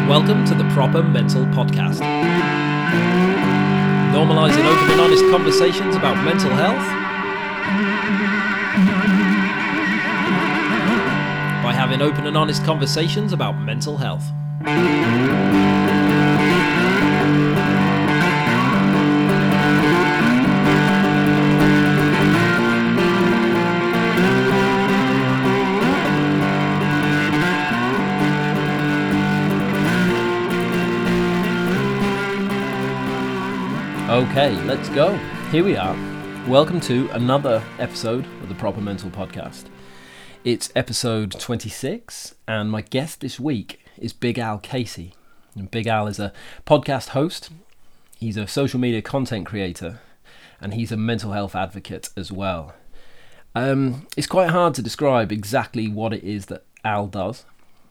Welcome to the Proper Mental Podcast. Normalising open and honest conversations about mental health by having open and honest conversations about mental health. Okay, let's go. Here we are. Welcome to another episode of the Proper Mental Podcast. It's episode 26, and my guest this week is Big Al Casey. And Big Al is a podcast host, he's a social media content creator, and he's a mental health advocate as well. It's quite hard to describe exactly what it is that Al does.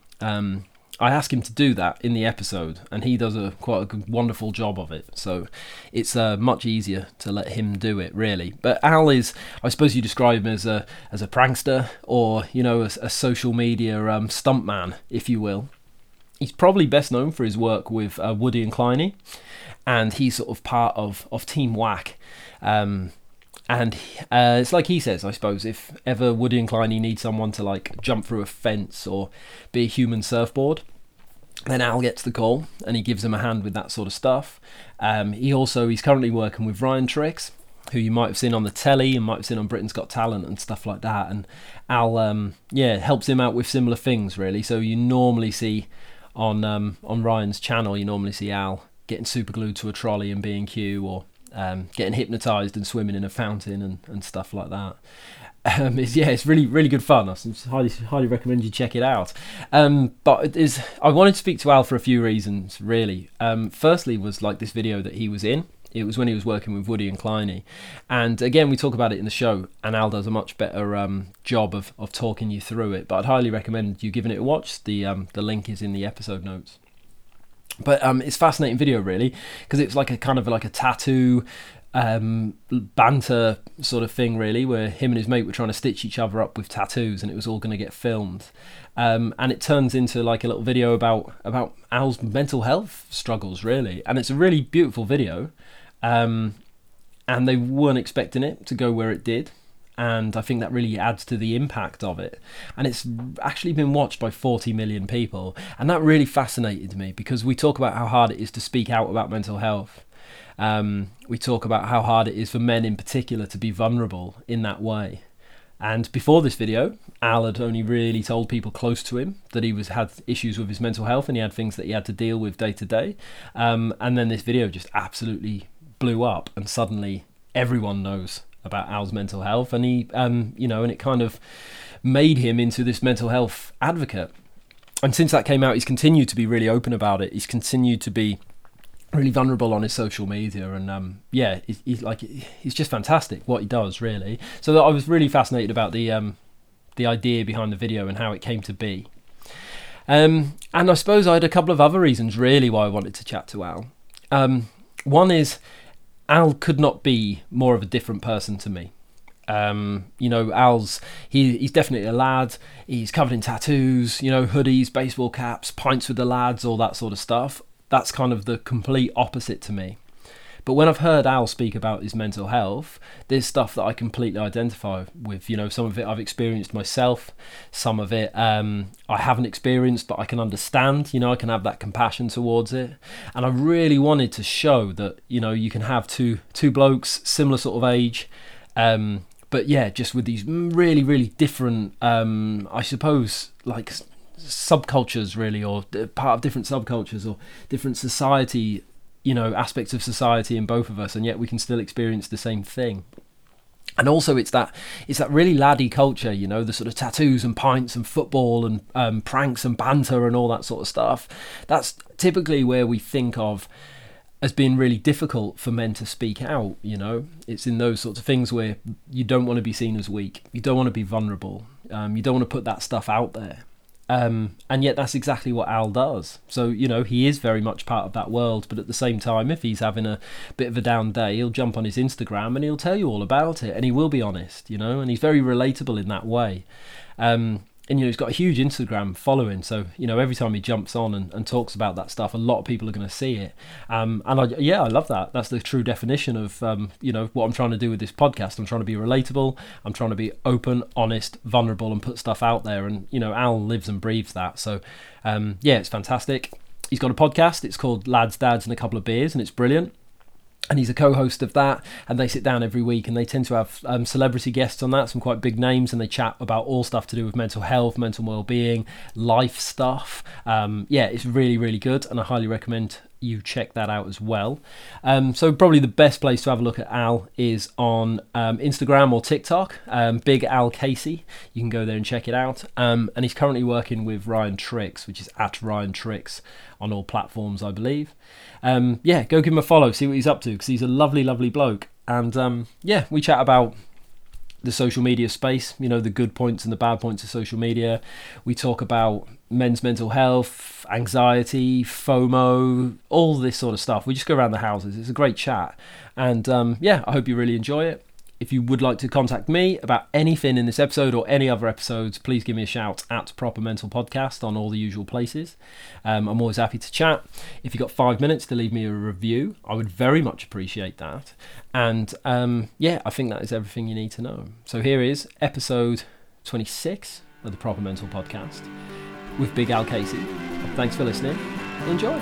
I asked him to do that in the episode, and he does quite a good, wonderful job of it. So it's much easier to let him do it, really. But Al is, I suppose you describe him as a prankster, or a social media stuntman, if you will. He's probably best known for his work with Woody and Kleiny, and he's sort of part of Team Whack. And it's like he says, I suppose, if ever Woody and Kleiny need someone to jump through a fence or be a human surfboard, then Al gets the call and he gives them a hand with that sort of stuff. He's currently working with Ryan Trix, who you might have seen on the telly and might have seen on Britain's Got Talent and stuff like that. And Al, helps him out with similar things, really. So you normally see on Ryan's channel, you normally see Al getting super glued to a trolley in B&Q, or getting hypnotised and swimming in a fountain and stuff like that. It's really, really good fun. I highly recommend you check it out. But I wanted to speak to Al for a few reasons, really. Firstly was this video that he was in. It was when he was working with Woody and Kleiny. And again, we talk about it in the show, and Al does a much better job of talking you through it. But I'd highly recommend you giving it a watch. The link is in the episode notes. But it's a fascinating video, really, because it's like a tattoo banter sort of thing, really, where him and his mate were trying to stitch each other up with tattoos, and it was all going to get filmed. And it turns into a little video about Al's mental health struggles, really. And it's a really beautiful video. And they weren't expecting it to go where it did. And I think that really adds to the impact of it. And it's actually been watched by 40 million people. And that really fascinated me, because we talk about how hard it is to speak out about mental health. We talk about how hard it is for men in particular to be vulnerable in that way. And before this video, Al had only really told people close to him that he had issues with his mental health, and he had things that he had to deal with day to day. And then this video just absolutely blew up, and suddenly everyone knows about Al's mental health, and he, and it kind of made him into this mental health advocate. And since that came out, he's continued to be really open about it. He's continued to be really vulnerable on his social media, and he's just fantastic what he does, really. So I was really fascinated about the idea behind the video and how it came to be. And I suppose I had a couple of other reasons, really, why I wanted to chat to Al. One is, Al could not be more of a different person to me. He's definitely a lad. He's covered in tattoos, hoodies, baseball caps, pints with the lads, all that sort of stuff. That's kind of the complete opposite to me. But when I've heard Al speak about his mental health, there's stuff that I completely identify with. Some of it I've experienced myself, some of it I haven't experienced, but I can understand. I can have that compassion towards it. And I really wanted to show that, you can have two blokes, similar sort of age, but just with these really, really different, I suppose, subcultures, really, or part of different subcultures or different society, aspects of society in both of us, and yet we can still experience the same thing. And also it's that really laddie culture, the sort of tattoos and pints and football and pranks and banter and all that sort of stuff. That's typically where we think of as being really difficult for men to speak out. It's in those sorts of things where you don't want to be seen as weak, you don't want to be vulnerable, you don't want to put that stuff out there. And yet that's exactly what Al does. So, he is very much part of that world, but at the same time, if he's having a bit of a down day, he'll jump on his Instagram and he'll tell you all about it, and he will be honest, and he's very relatable in that way. and he's got a huge Instagram following, so every time he jumps on and talks about that stuff, a lot of people are going to see it. And I love that. That's the true definition of what I'm trying to do with this podcast. I'm trying to be relatable. I'm trying to be open, honest, vulnerable, and put stuff out there. And Al lives and breathes that. So it's fantastic. He's got a podcast. It's called Lads, Dads, and a Couple of Beers, and it's brilliant. And he's a co-host of that, and they sit down every week, and they tend to have celebrity guests on that, some quite big names, and they chat about all stuff to do with mental health, mental well-being, life stuff. It's really, really good, and I highly recommend you check that out as well. So probably the best place to have a look at Al is on Instagram or TikTok, Big Al Casey. You can go there and check it out. And he's currently working with Ryan Tricks, which is at Ryan Tricks on all platforms, I believe. Go give him a follow, see what he's up to, because he's a lovely, lovely bloke. And we chat about the social media space, the good points and the bad points of social media. We talk about men's mental health, anxiety, FOMO, all this sort of stuff. We just go around the houses. It's a great chat. And I hope you really enjoy it. If you would like to contact me about anything in this episode or any other episodes, please give me a shout at Proper Mental Podcast on all the usual places. I'm always happy to chat. If you've got 5 minutes to leave me a review, I would very much appreciate that. And I think that is everything you need to know. So here is episode 26 of the Proper Mental Podcast with Big Al Casey. Thanks for listening. Enjoy.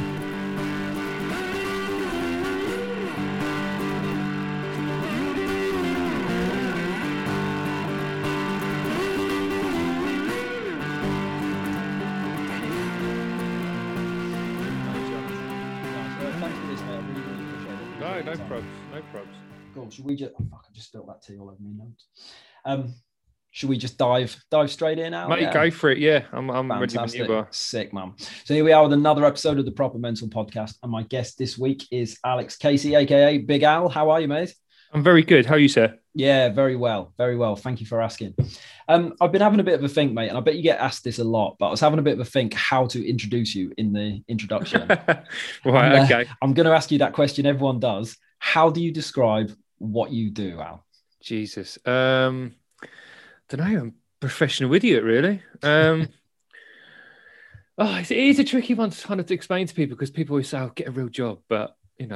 No probs. Cool. Should we just? I just spilled that tea all over my notes. Should we just dive straight in now? Mate, go for it. Yeah, I'm ready when you are. Sick, man. So here we are with another episode of the Proper Mental Podcast, and my guest this week is Alex Casey, aka Big Al. How are you, mate? I'm very good. How are you, sir? Yeah, very well. Very well. Thank you for asking. I've been having a bit of a think, mate, and I bet you get asked this a lot, but I was having a bit of a think how to introduce you in the introduction. Right, okay. I'm going to ask you that question everyone does. How do you describe what you do, Al? Jesus. Don't know. I'm a professional idiot, really. It is a tricky one to kind of explain to people because people always say, "Oh, get a real job," but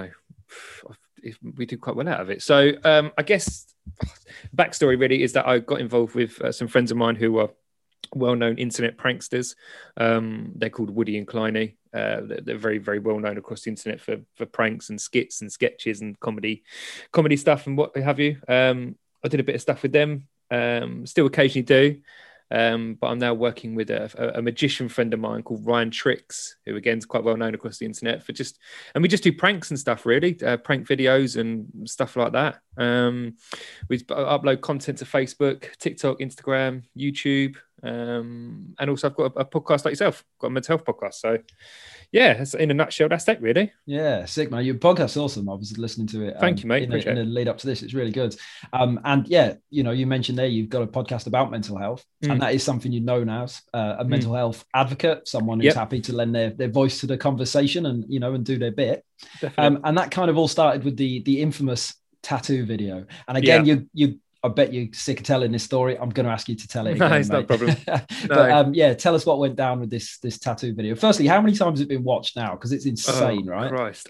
we do quite well out of it. So I guess backstory really is that I got involved with some friends of mine who are well-known internet pranksters. They're called Woody and Kleiny. They're very, very well known across the internet for pranks and skits and sketches and comedy stuff and what have you. I did a bit of stuff with them. Still occasionally do. But I'm now working with a magician friend of mine called Ryan Tricks, who again is quite well known across the internet and we just do pranks and stuff, really, prank videos and stuff like that. We upload content to Facebook, TikTok, Instagram, YouTube, and also I've got a podcast like yourself, got a mental health podcast. So yeah, that's, in a nutshell, that's that really. Yeah, sick, man. Your podcast's awesome. I was listening to it. Thank you, mate. In a lead up to this, it's really good. And yeah, you mentioned there you've got a podcast about mental health, and that is something as a mental health advocate, someone who's happy to lend their voice to the conversation and and do their bit. And that kind of all started with the infamous tattoo video. And again, I bet you're sick of telling this story. I'm going to ask you to tell it again. No, it's not a problem. But tell us what went down with this tattoo video. Firstly, how many times has it been watched now? Because it's insane, right? Christ.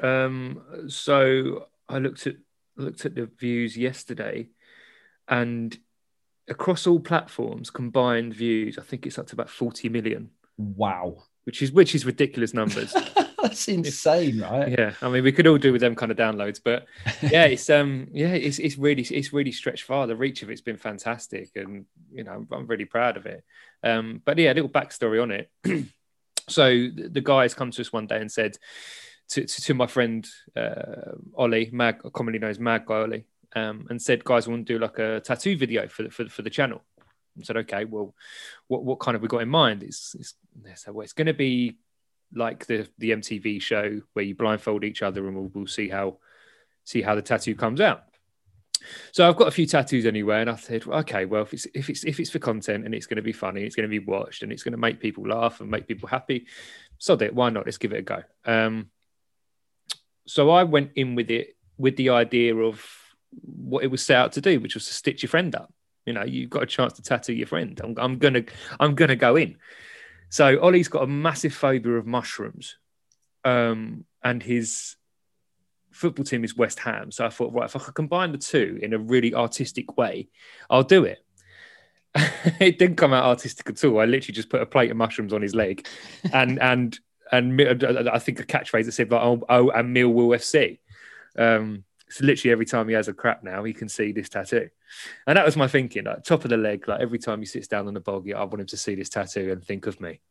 So I looked at the views yesterday, and across all platforms, combined views, I think it's up to about 40 million. Wow. Which is ridiculous numbers. That's insane, right? Yeah, I mean, we could all do with them kind of downloads, but yeah, it's really stretched far. The reach of it's been fantastic, and I'm really proud of it. But yeah, a little backstory on it. So the guys come to us one day and said to my friend Ollie, commonly known as Mag Guy Ollie, and said, "Guys, I want to do like a tattoo video for the channel." I said, "Okay, well, what kind of we got in mind?" It's going to be like the MTV show where you blindfold each other and we'll see how the tattoo comes out. So I've got a few tattoos anyway, and I said, okay, well, if it's for content and it's going to be funny, it's going to be watched, and it's going to make people laugh and make people happy, sod it, why not? Let's give it a go. So I went in with it with the idea of what it was set out to do, which was to stitch your friend up. You know, you've got a chance to tattoo your friend. I'm gonna go in. So Ollie's got a massive phobia of mushrooms, and his football team is West Ham. So I thought, right, if I could combine the two in a really artistic way, I'll do it. It didn't come out artistic at all. I literally just put a plate of mushrooms on his leg, and I think a catchphrase that said like, "Oh, and Millwall FC." So literally every time he has a crap now, he can see this tattoo, and that was my thinking. Like top of the leg, like every time he sits down on the bogey, I want him to see this tattoo and think of me.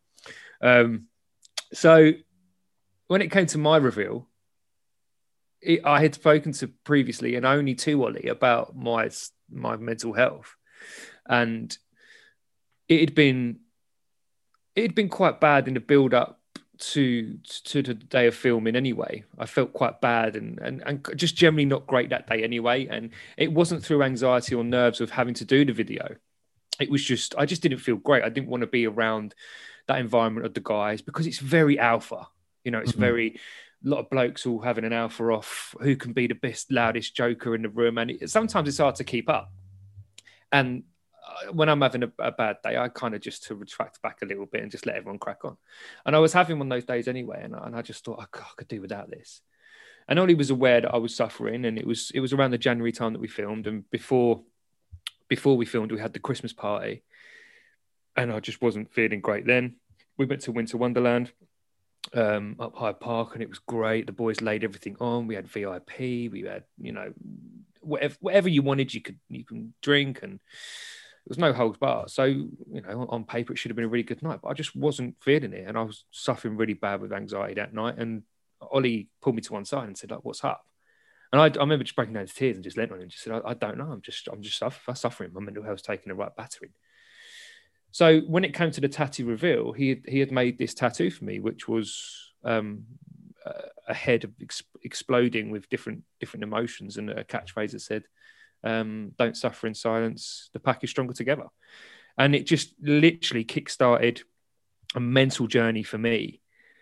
So when it came to my reveal, I had spoken to previously and only to Ollie about my mental health, and it had been quite bad in the build up to the day of filming anyway. I felt quite bad and just generally not great that day anyway. And it wasn't through anxiety or nerves of having to do the video. It was just, I just didn't feel great. I didn't want to be around that environment of the guys because it's very alpha. You know, it's very, a lot of blokes all having an alpha off who can be the best, loudest joker in the room. And sometimes it's hard to keep up. And when I'm having a bad day, I kind of just to retract back a little bit and just let everyone crack on. And I was having one of those days anyway. And I just thought, I could do without this. And Ollie was aware that I was suffering. And it was around the January time that we filmed. And before we filmed, we had the Christmas party. And I just wasn't feeling great then. We went to Winter Wonderland up Hyde Park, and it was great. The boys laid everything on. We had VIP. We had, you know, whatever you wanted, you can drink, and there was no holds barred. So, you know, on paper, it should have been a really good night, but I just wasn't feeling it. And I was suffering really bad with anxiety that night. And Ollie pulled me to one side and said, like, what's up? And I remember just breaking down into tears and just leant on him and just said, I don't know. I'm just suffering. My mental health's taking a right battering. So when it came to the tattoo reveal, he had made this tattoo for me, which was a head of exploding with different emotions, and a catchphrase that said, don't suffer in silence, the pack is stronger together. And it just literally kickstarted a mental journey for me,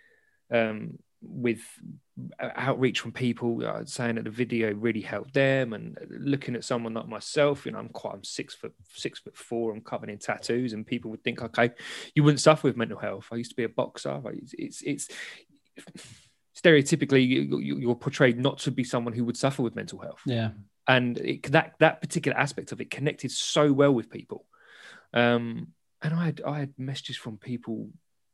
with outreach from people saying that the video really helped them, and looking at someone like myself, you know, I'm 6'4", I'm covered in tattoos, and people would think, okay, you wouldn't suffer with mental health. I used to be a boxer. It's stereotypically you're portrayed not to be someone who would suffer with mental health. Yeah. And that particular aspect of it connected so well with people. And I had messages from people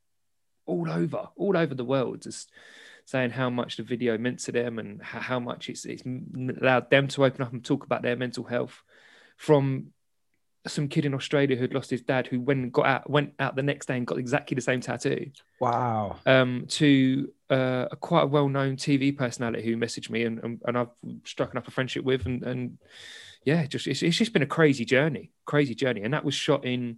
all over the world, just saying how much the video meant to them, and how much it's allowed them to open up and talk about their mental health. From some kid in Australia who'd lost his dad, who went out the next day and got exactly the same tattoo. Wow. To a quite a well-known TV personality who messaged me, and I've struck up a friendship with, and yeah, it's just been a crazy journey. And that was shot in,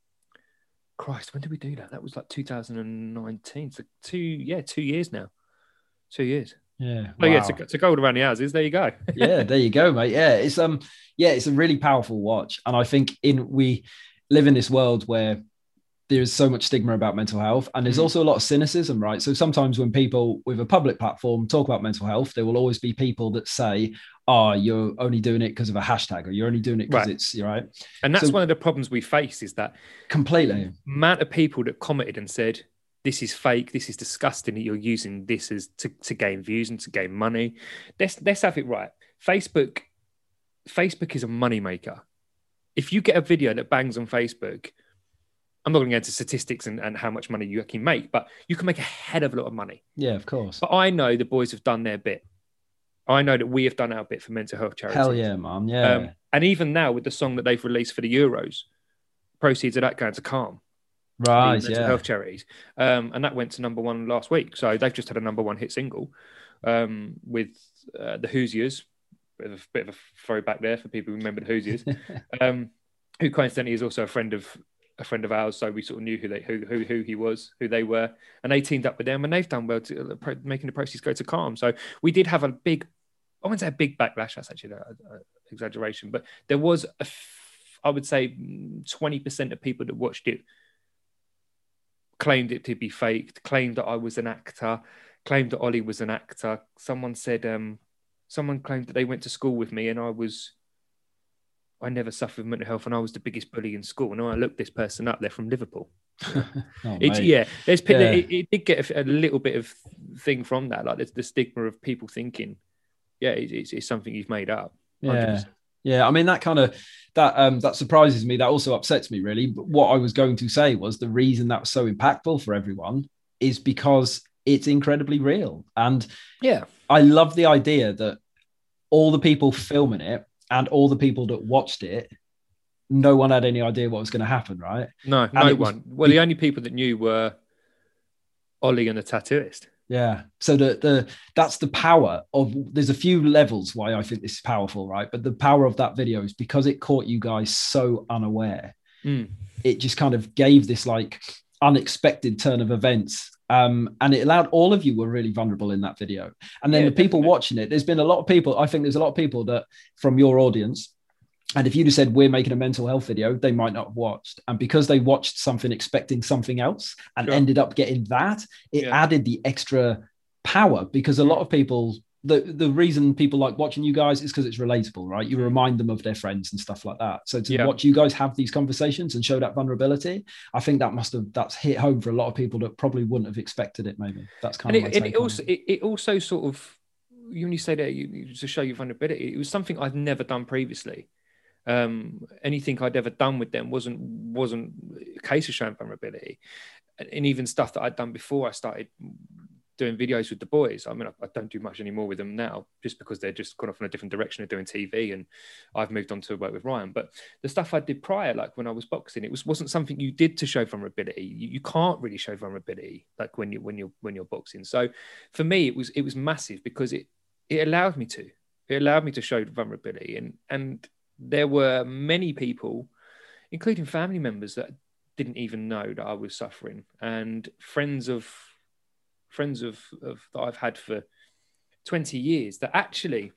Christ, when did we do that? That was like 2019. So 2 years now. 2 years. Yeah. Wow. Oh yeah, to go all around the houses. There you go. Yeah, there you go, mate. Yeah, it's a really powerful watch, and I think we live in this world where there's so much stigma about mental health, and there's also a lot of cynicism, right? So sometimes when people with a public platform talk about mental health, there will always be people that say, oh, you're only doing it because of a hashtag, or you're only doing it because it's right. And that's one of the problems we face, is that completely amount of people that commented and said, this is fake, this is disgusting that you're using this as to gain views and to gain money. Let's have it right. Facebook is a moneymaker. If you get a video that bangs on Facebook, I'm not going to get into statistics and how much money you can make, but you can make a hell of a lot of money. Yeah, of course. But I know the boys have done their bit. I know that we have done our bit for mental health charities. Hell yeah, man. Yeah. And even now with the song that they've released for the Euros, proceeds of that going to Calm. Right, mental health charities. And that went to #1 last week. So they've just had a #1 hit single with the Hoosiers. Bit of a throwback there for people who remember the Hoosiers. Who coincidentally is also a friend of ours, so we sort of knew who he was, who they were, and they teamed up with them, and they've done well to making the proceeds go to Calm. So we did have a big, I wouldn't say a big backlash, that's actually an exaggeration, but there was I would say 20% of people that watched it claimed it to be faked, claimed that I was an actor, claimed that Ollie was an actor. Someone said, someone claimed that they went to school with me and I was I never suffered with mental health and I was the biggest bully in school. And I looked this person up, they're from Liverpool. Oh, It did get a little bit of thing from that. Like the stigma of people thinking, it's something you've made up. 100%. Yeah. I mean, that surprises me. That also upsets me, really. But what I was going to say was the reason that was so impactful for everyone is because it's incredibly real. And I love the idea that all the people filming it and all the people that watched it, no one had any idea what was going to happen, right? No one. Well, the only people that knew were Ollie and the tattooist. Yeah. So that's the power of, there's a few levels why I think this is powerful, right? But the power of that video is because it caught you guys so unaware. It just kind of gave this like unexpected turn of events. And it allowed all of you were really vulnerable in that video. And then the people watching it, there's been a lot of people, I think there's a lot of people that from your audience, and if you'd have said we're making a mental health video, they might not have watched. And because they watched something expecting something else and ended up getting that, it added the extra power, because a lot of people, the reason people like watching you guys is because it's relatable, right? You remind them of their friends and stuff like that. So to watch you guys have these conversations and show that vulnerability, I think that's hit home for a lot of people that probably wouldn't have expected it. Maybe that's kind of my take on it. It also sort of, when you say that you to show your vulnerability, it was something I'd never done previously. Anything I'd ever done with them wasn't a case of showing vulnerability, and even stuff that I'd done before I started doing videos with the boys. I mean, I don't do much anymore with them now, just because they're just gone off in a different direction of doing TV, and I've moved on to work with Ryan. But the stuff I did prior, like when I was boxing, it wasn't something you did to show vulnerability. You can't really show vulnerability like when you're boxing. So for me, it was massive, because it allowed me to. It allowed me to show vulnerability, and there were many people, including family members, that didn't even know that I was suffering, and friends of that I've had for 20 years that actually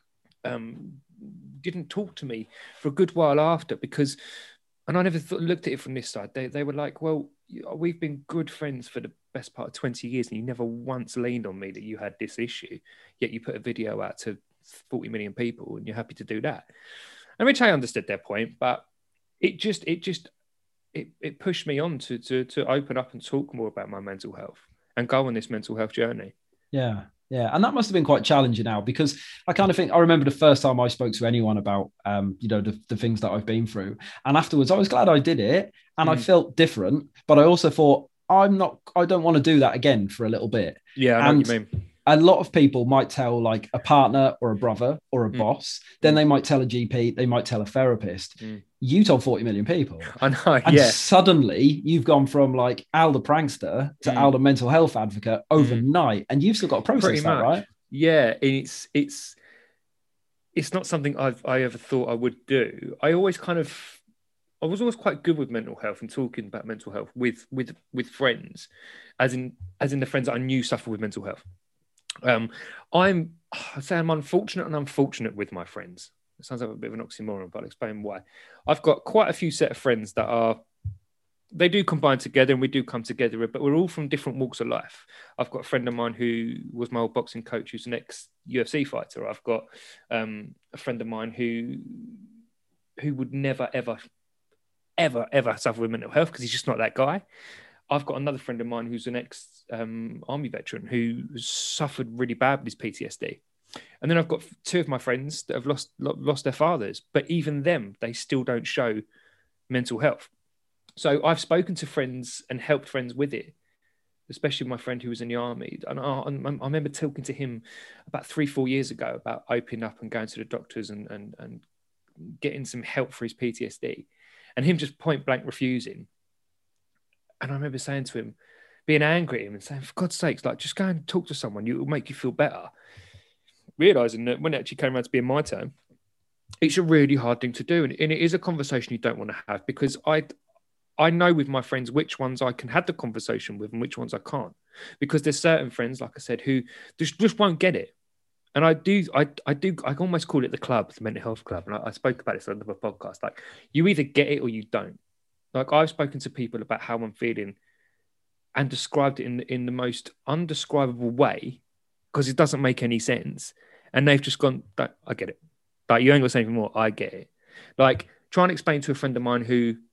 didn't talk to me for a good while after, because, and I never looked at it from this side. They were like, well, we've been good friends for the best part of 20 years and you never once leaned on me that you had this issue, yet you put a video out to 40 million people and you're happy to do that. And which I understood their point, but it pushed me on to open up and talk more about my mental health and go on this mental health journey. Yeah. And that must have been quite challenging now, because I kind of think I remember the first time I spoke to anyone about, the things that I've been through. And afterwards, I was glad I did it and I felt different, but I also thought I don't want to do that again for a little bit. Yeah, I know what you mean. A lot of people might tell like a partner or a brother or a boss, then they might tell a GP, they might tell a therapist. You told 40 million people. I know, and suddenly you've gone from like Al the prankster to Al the mental health advocate overnight, and you've still got to process that, right? Yeah, it's not something I ever thought I would do. I was always quite good with mental health and talking about mental health with friends, as in the friends that I knew suffer with mental health. I'd say I'm unfortunate and unfortunate with my friends. It sounds like a bit of an oxymoron, but I'll explain why. I've got quite a few set of friends that they do combine together and we do come together, but we're all from different walks of life. I've got a friend of mine who was my old boxing coach, who's an ex-UFC fighter. I've got a friend of mine who would never, ever, ever, ever suffer with mental health, because he's just not that guy. I've got another friend of mine who's an ex-army veteran who suffered really bad with his PTSD. And then I've got two of my friends that have lost their fathers, but even them, they still don't show mental health. So I've spoken to friends and helped friends with it, especially my friend who was in the army. And I remember talking to him about 3-4 years ago about opening up and going to the doctors and getting some help for his PTSD, and him just point blank refusing. And I remember saying to him, being angry at him and saying, for God's sakes, like, just go and talk to someone. It will make you feel better. Realising that when it actually came around to being my turn, it's a really hard thing to do. And it is a conversation you don't want to have, because I know with my friends which ones I can have the conversation with and which ones I can't. Because there's certain friends, like I said, who just won't get it. And I almost call it the club, the mental health club. And I spoke about this on another podcast. Like, you either get it or you don't. Like, I've spoken to people about how I'm feeling and described it in the most undescribable way, because it doesn't make any sense. And they've just gone, I get it. Like, you ain't got to say anything more. I get it. Like trying to explain to a friend of mine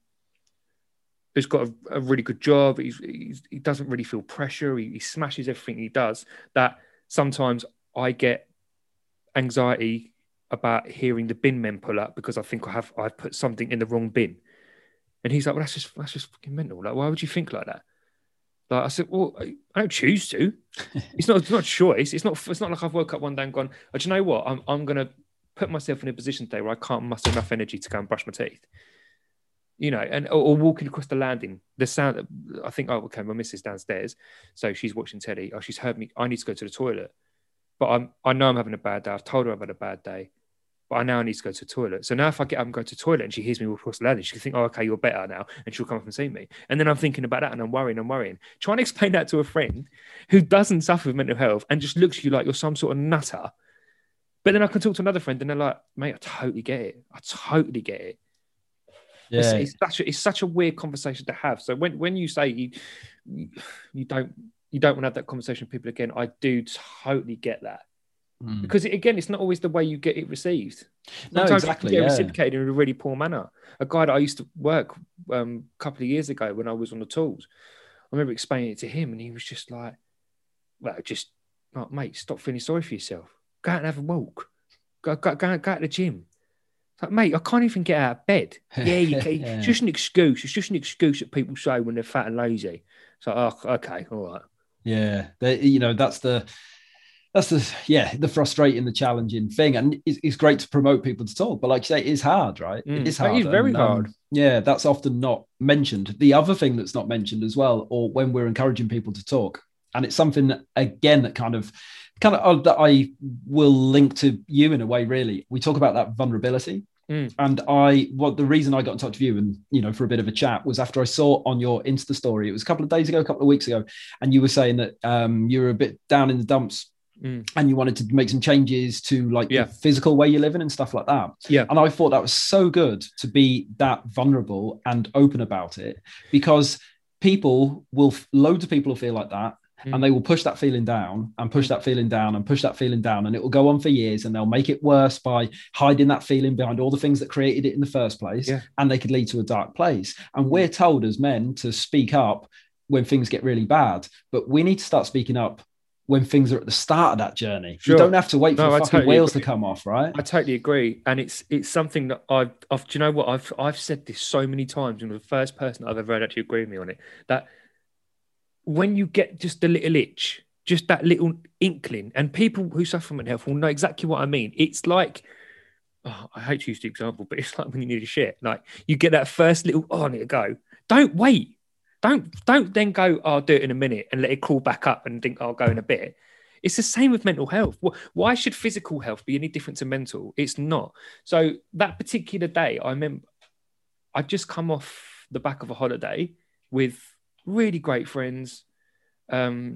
who's got a really good job, he doesn't really feel pressure, he smashes everything he does, that sometimes I get anxiety about hearing the bin men pull up because I think I've put something in the wrong bin. And he's like, well, that's just fucking mental. Like, why would you think like that? Like I said, well, I don't choose to. It's not a choice. It's not like I've woke up one day and gone, oh, do you know what? I'm gonna put myself in a position today where I can't muster enough energy to go and brush my teeth. You know, and or walking across the landing. The sound, I think, oh, okay, my missus downstairs, so she's watching telly. Oh, she's heard me. I need to go to the toilet, but I know I'm having a bad day. I've told her I've had a bad day, but I now need to go to the toilet. So now if I get up and go to the toilet and she hears me walk across the landing, she can think, oh, okay, you're better now, and she'll come up and see me. And then I'm thinking about that, and I'm worrying. Trying to explain that to a friend who doesn't suffer with mental health and just looks at you like you're some sort of nutter. But then I can talk to another friend and they're like, mate, I totally get it. I totally get it. Yeah. It's such a weird conversation to have. So when you say you don't want to have that conversation with people again, I do totally get that. Because it's not always the way you get it received. Sometimes exactly. You get reciprocated in a really poor manner. A guy that I used to work a couple of years ago when I was on the tools, I remember explaining it to him, and he was just like, "Well, mate, stop feeling sorry for yourself. Go out and have a walk. Go to the gym." It's like, mate, I can't even get out of bed. Yeah, you can. It's just an excuse. It's just an excuse that people say when they're fat and lazy. So, oh, okay, all right. Yeah, that's the frustrating, the challenging thing. And it's great to promote people to talk, but like you say, it is hard, right? It is hard. It is very hard. Yeah, that's often not mentioned. The other thing that's not mentioned as well, or when we're encouraging people to talk, and it's something that, again, that kind of that I will link to you in a way, really. We talk about that vulnerability. And the reason I got in touch with you and, for a bit of a chat was after I saw on your Insta story, it was a couple of weeks ago, and you were saying that you were a bit down in the dumps and you wanted to make some changes to the physical way you're living and stuff like that. Yeah. And I thought that was so good to be that vulnerable and open about it, because loads of people will feel like that. And they will push that feeling down and push that feeling down and push that feeling down. And it will go on for years, and they'll make it worse by hiding that feeling behind all the things that created it in the first place. Yeah. And they could lead to a dark place. And we're told as men to speak up when things get really bad, but we need to start speaking up when things are at the start of that journey. Sure. You don't have to wait for the fucking wheels to come off, right? I totally agree. And it's something that I've do you know what? I've said this so many times, and the first person I've ever heard actually agree with me on it, that when you get just a little itch, just that little inkling, and people who suffer from mental health will know exactly what I mean. It's like, I hate to use the example, but it's like when you need a shit. Like you get that first little, I need to go. Don't wait. Don't then go, I'll do it in a minute and let it crawl back up and think I'll go in a bit. It's the same with mental health. Why should physical health be any different to mental? It's not. So that particular day, I remember I'd just come off the back of a holiday with really great friends. Two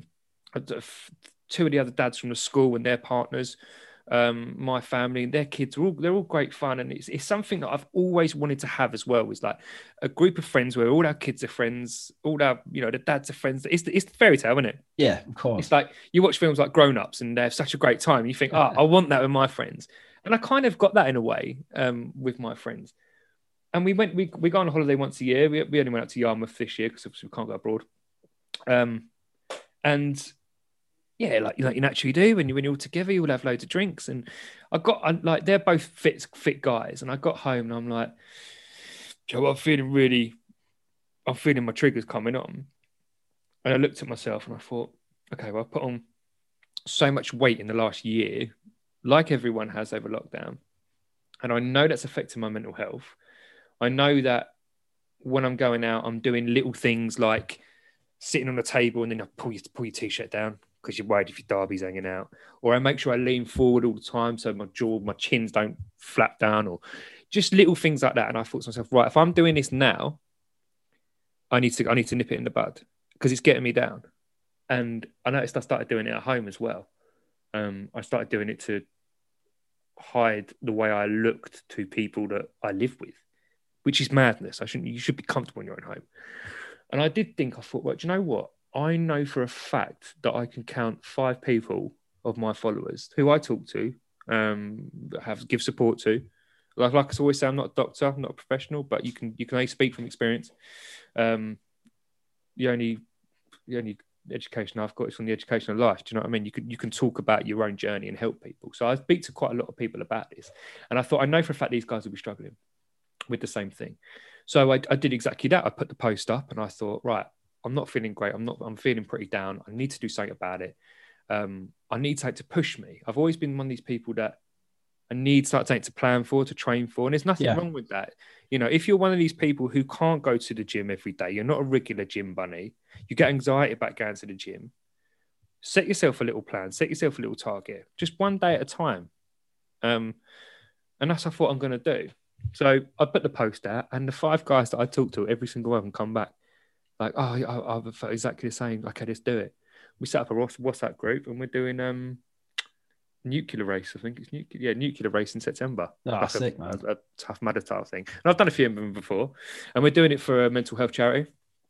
of the other dads from the school and their partners, my family and their kids, they're all great fun. And it's something that I've always wanted to have as well, is like a group of friends where all our kids are friends, all our, the dads are friends. It's the fairy tale, isn't it? Yeah, of course. It's like you watch films like Grown Ups and they have such a great time. You think, I want that with my friends. And I kind of got that in a way with my friends. And we go on a holiday once a year. We only went out to Yarmouth this year because obviously we can't go abroad. And yeah, like you naturally do when you're all together, you'll have loads of drinks. And they're both fit guys. And I got home and I'm like, Joe, I'm feeling my triggers coming on. And I looked at myself and I thought, okay, well, I put on so much weight in the last year, like everyone has over lockdown. And I know that's affecting my mental health. I know that when I'm going out, I'm doing little things like sitting on the table and then I pull your t-shirt down because you're worried if your derby's hanging out. Or I make sure I lean forward all the time so my chins don't flap down, or just little things like that. And I thought to myself, right, if I'm doing this now, I need to nip it in the bud because it's getting me down. And I noticed I started doing it at home as well. I started doing it to hide the way I looked to people that I live with, which is madness. You should be comfortable in your own home. And I thought, well, do you know what? I know for a fact that I can count 5 people of my followers who I talk to, give support to. Like I always say, I'm not a doctor, I'm not a professional, but you can only speak from experience. The only education I've got is from the education of life. Do you know what I mean? You can talk about your own journey and help people. So I speak to quite a lot of people about this, and I thought, I know for a fact these guys will be struggling with the same thing. So I did exactly that. I put the post up, and I thought, right, I'm not feeling great. I'm feeling pretty down. I need to do something about it. I need something to push me. I've always been one of these people that I need something to plan for, to train for. And there's nothing wrong with that. You know, if you're one of these people who can't go to the gym every day, you're not a regular gym bunny, you get anxiety about going to the gym, set yourself a little plan, set yourself a little target, just one day at a time. And that's what I'm going to do. So I put the post out, and the 5 guys that I talked to, every single one of them come back like, oh, I felt exactly the same. Okay, let's do it. We set up a WhatsApp group, and we're doing nuclear race. I think it's nuclear race in September. Like sick, man. A Tough Mudder type thing. And I've done a few of them before, and we're doing it for a mental health charity.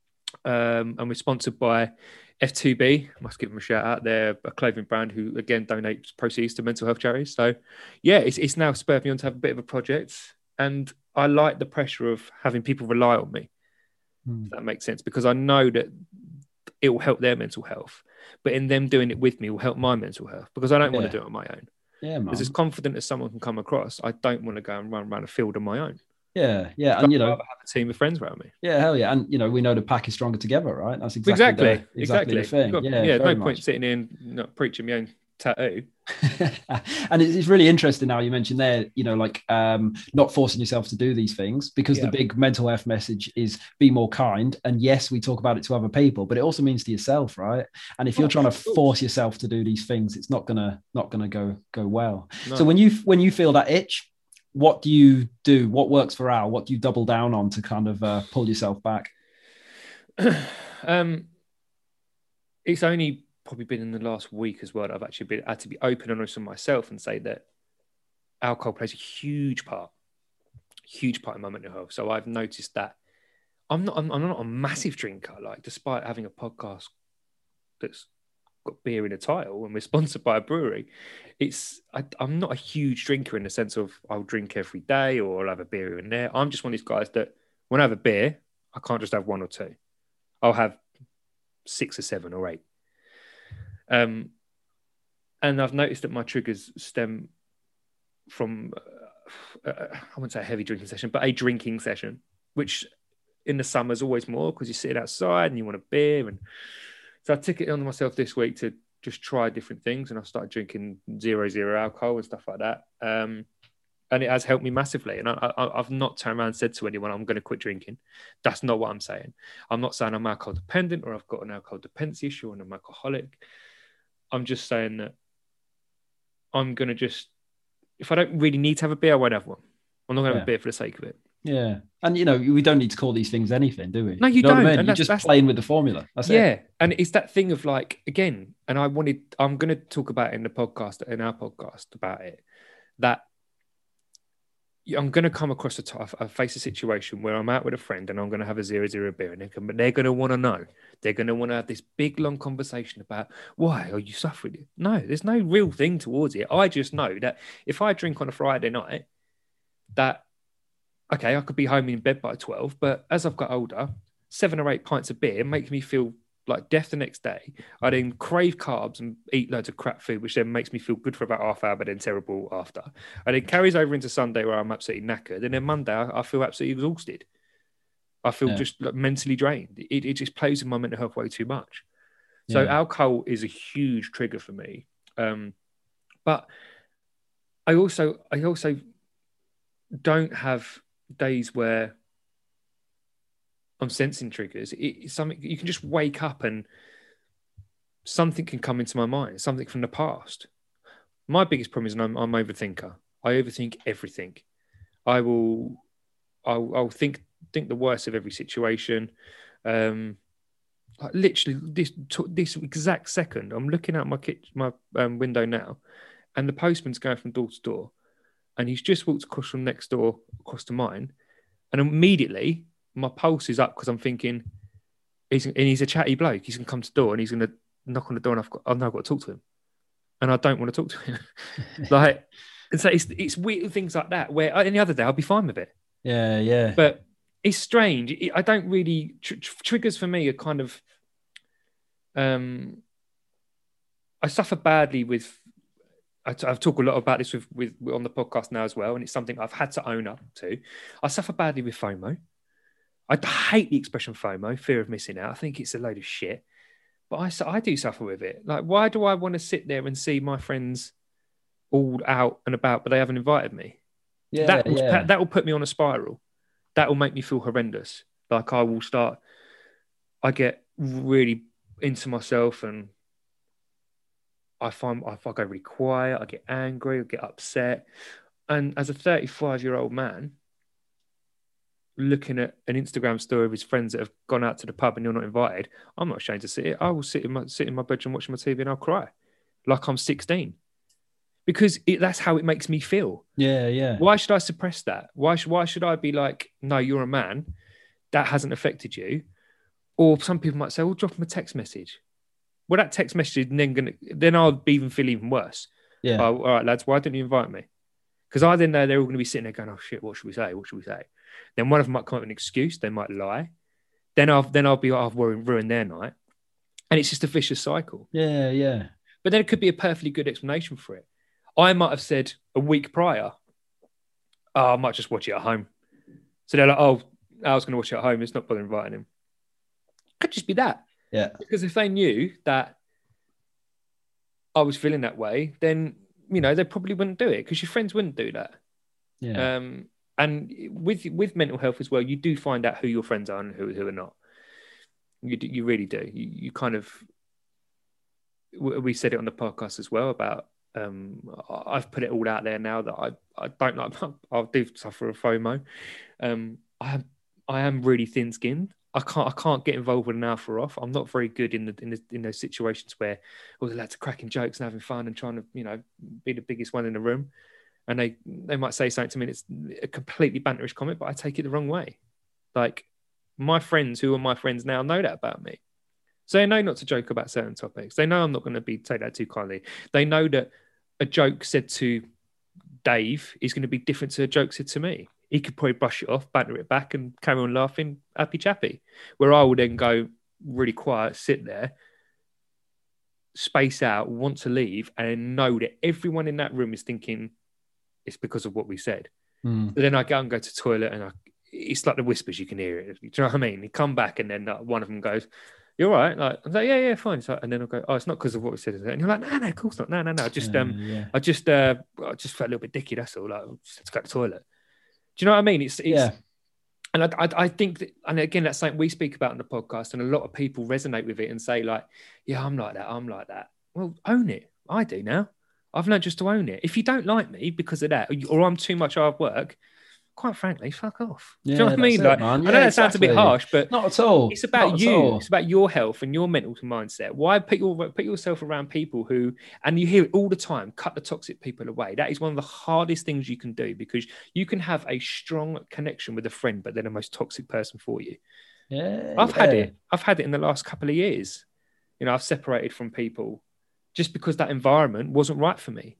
And we're sponsored by F2B. Must give them a shout out. They're a clothing brand who again donates proceeds to mental health charities. So yeah, it's now spurred me on to have a bit of a project, and I like the pressure of having people rely on me. If that makes sense, because I know that it will help their mental health, but in them doing it with me will help my mental health, because I don't want to do it on my own. Yeah, man. As confident as someone can come across, I don't want to go and run around a field on my own. Yeah, and I'd rather have a team of friends around me. Yeah, hell yeah, and we know the pack is stronger together, right? That's exactly the thing. No point sitting in not preaching my own tattoo. And it's really interesting now you mentioned there, not forcing yourself to do these things, because the big mental health message is be more kind. And yes, we talk about it to other people, but it also means to yourself, right? And if you're trying to force yourself to do these things, it's not gonna go well. No. So when you feel that itch, what do you do? What works for Al? What do you double down on to kind of pull yourself back? It's only probably been in the last week as well that I've actually had to be open and honest with myself and say that alcohol plays a huge part in my mental health. So I've noticed that I'm not a massive drinker. Like, despite having a podcast that's got beer in the title and we're sponsored by a brewery, I'm not a huge drinker in the sense of I'll drink every day or I'll have a beer in there. I'm just one of these guys that when I have a beer, I can't just have 1 or 2. I'll have 6 or 7 or 8. And I've noticed that my triggers stem from, I wouldn't say a heavy drinking session, but a drinking session, which in the summer is always more because you're sitting outside and you want a beer. And so I took it on myself this week to just try different things. And I started drinking 0.0 alcohol and stuff like that. And it has helped me massively. And I've not turned around and said to anyone, I'm going to quit drinking. That's not what I'm saying. I'm not saying I'm alcohol dependent or I've got an alcohol dependency issue or I'm alcoholic. I'm just saying that I'm going to just, if I don't really need to have a beer, I won't have one. I'm not going to have a beer for the sake of it. Yeah. And, we don't need to call these things anything, do we? No, you don't. What I mean? You're just playing with the formula. That's it. Yeah. And it's that thing of like, again, and I'm going to talk about in our podcast about it, that I'm going to come across I face a situation where I'm out with a friend and I'm going to have a 0.0 beer, and they're going to want to know. They're going to want to have this big, long conversation about why are you suffering? No, there's no real thing towards it. I just know that if I drink on a Friday night, that, okay, I could be home in bed by 12, but as I've got older, 7 or 8 pints of beer makes me feel like death the next day. I then crave carbs and eat loads of crap food, which then makes me feel good for about half hour, but then terrible after. And it carries over into Sunday where I'm absolutely knackered. And then Monday, I feel absolutely exhausted. I feel just like mentally drained. It just plays in my mental health way too much. So alcohol is a huge trigger for me. But I also don't have days where I'm sensing triggers. It's something you can just wake up and something can come into my mind, something from the past. My biggest problem is I'm overthinker. I overthink everything. I'll think the worst of every situation. Like literally this exact second, I'm looking out my window now, and the postman's going from door to door, and he's just walked across from next door across to mine, and immediately my pulse is up because I'm thinking he's a chatty bloke. He's gonna come to the door and he's gonna knock on the door, and I've got to talk to him, and I don't want to talk to him. Like, And so it's weird things like that where any other day I'll be fine with it. Yeah, yeah. But it's strange. I don't really triggers for me are kind of. I suffer badly with. I've talked a lot about this with on the podcast now as well, and it's something I've had to own up to. I suffer badly with FOMO. I hate the expression FOMO, fear of missing out. I think it's a load of shit, but I do suffer with it. Like, why do I want to sit there and see my friends all out and about, but they haven't invited me? Yeah, that will put me on a spiral. That will make me feel horrendous. Like I get really into myself, and I go really quiet. I get angry. I get upset. And as a 35-year-old man, looking at an Instagram story of his friends that have gone out to the pub and you're not invited, I'm not ashamed to see it. I will sit in my bedroom watching my TV and I'll cry like I'm 16 because that's how it makes me feel. Yeah, yeah. Why should I suppress that? Why should I be like, no, you're a man. That hasn't affected you. Or some people might say, well, drop him a text message. Well, that text message then I'll even feel even worse. Yeah. Oh, all right, lads, why didn't you invite me? Because I then know they're all going to be sitting there going, oh shit, what should we say? What should we say? Then one of them might come up with an excuse. They might lie. Then I'll be like, I've ruined their night. And it's just a vicious cycle. Yeah, yeah. But then it could be a perfectly good explanation for it. I might have said a week prior, oh, I might just watch it at home. So they're like, oh, I was going to watch it at home. It's not bothering inviting him. Could just be that. Yeah. Because if they knew that I was feeling that way, then, they probably wouldn't do it because your friends wouldn't do that. Yeah. And with mental health as well, you do find out who your friends are and who are not. You really do. You kind of, we said it on the podcast as well about, I've put it all out there now that I don't like, I do suffer of FOMO. I am really thin skinned. I can't get involved with an alpha off. I'm not very good in those situations where all the lads are cracking jokes and having fun and trying to, be the biggest one in the room. And they might say something to me and it's a completely banterish comment, but I take it the wrong way. Like, my friends who are my friends now know that about me. So they know not to joke about certain topics. They know I'm not going to take that too kindly. They know that a joke said to Dave is going to be different to a joke said to me. He could probably brush it off, banter it back and carry on laughing, happy chappy. Where I would then go really quiet, sit there, space out, want to leave, and know that everyone in that room is thinking it's because of what we said. So then I go and go to the toilet and it's like the whispers, you can hear it. Do you know what I mean? You come back and then one of them goes, you're all right. Like, I'm like, yeah, fine. So, and then I'll go, oh, it's not because of what we said. And you're like, no, of course not. No. I just felt a little bit dicky. That's all. Like, let's go to the toilet. Do you know what I mean? It's yeah. And I think that, and again, that's something we speak about in the podcast, and a lot of people resonate with it and say like, yeah, I'm like that. Well, own it. I do now. I've learned just to own it. If you don't like me because of that, or I'm too much hard work, quite frankly, fuck off. Yeah, do you know what I mean? It, like, man. Yeah, I know that sounds a bit harsh, but not at all. It's about It's about your health and your mental mindset. Why put yourself around people who, and you hear it all the time, cut the toxic people away. That is one of the hardest things you can do, because you can have a strong connection with a friend, but they're the most toxic person for you. Yeah, I've had it in the last couple of years. I've separated from people just because that environment wasn't right for me.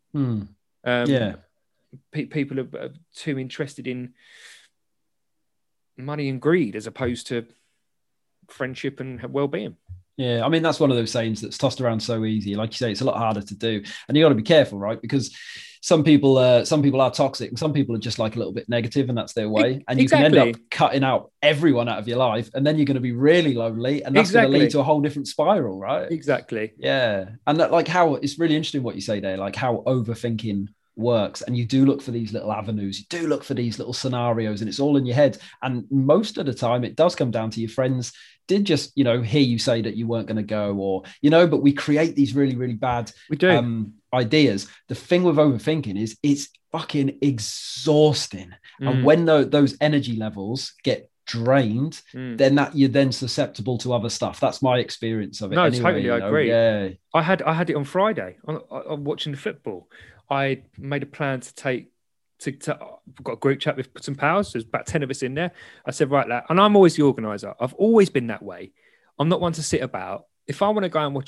People are too interested in money and greed as opposed to friendship and well-being. Yeah, I mean, that's one of those sayings that's tossed around so easy. Like you say, it's a lot harder to do, and you got to be careful, right? Because some people are toxic, and some people are just like a little bit negative, and that's their way. And you can end up cutting out everyone out of your life, and then you're going to be really lonely, and that's going to lead to a whole different spiral, right? Exactly. Yeah, and that, like, how it's really interesting what you say there, like how overthinking works, and you do look for these little avenues, you do look for these little scenarios, and it's all in your head. And most of the time it does come down to your friends did just hear you say that you weren't going to go, or but we create these really, really bad ideas. The thing with overthinking is it's fucking exhausting. And when those energy levels get drained, then that you're then susceptible to other stuff. That's my experience of it. No, totally, I agree. Yeah, I had it on Friday. I'm watching the football. I made a plan to got a group chat with some pals. There's about 10 of us in there. I said, right, lad, and I'm always the organizer. I've always been that way. I'm not one to sit about. If I want to go and watch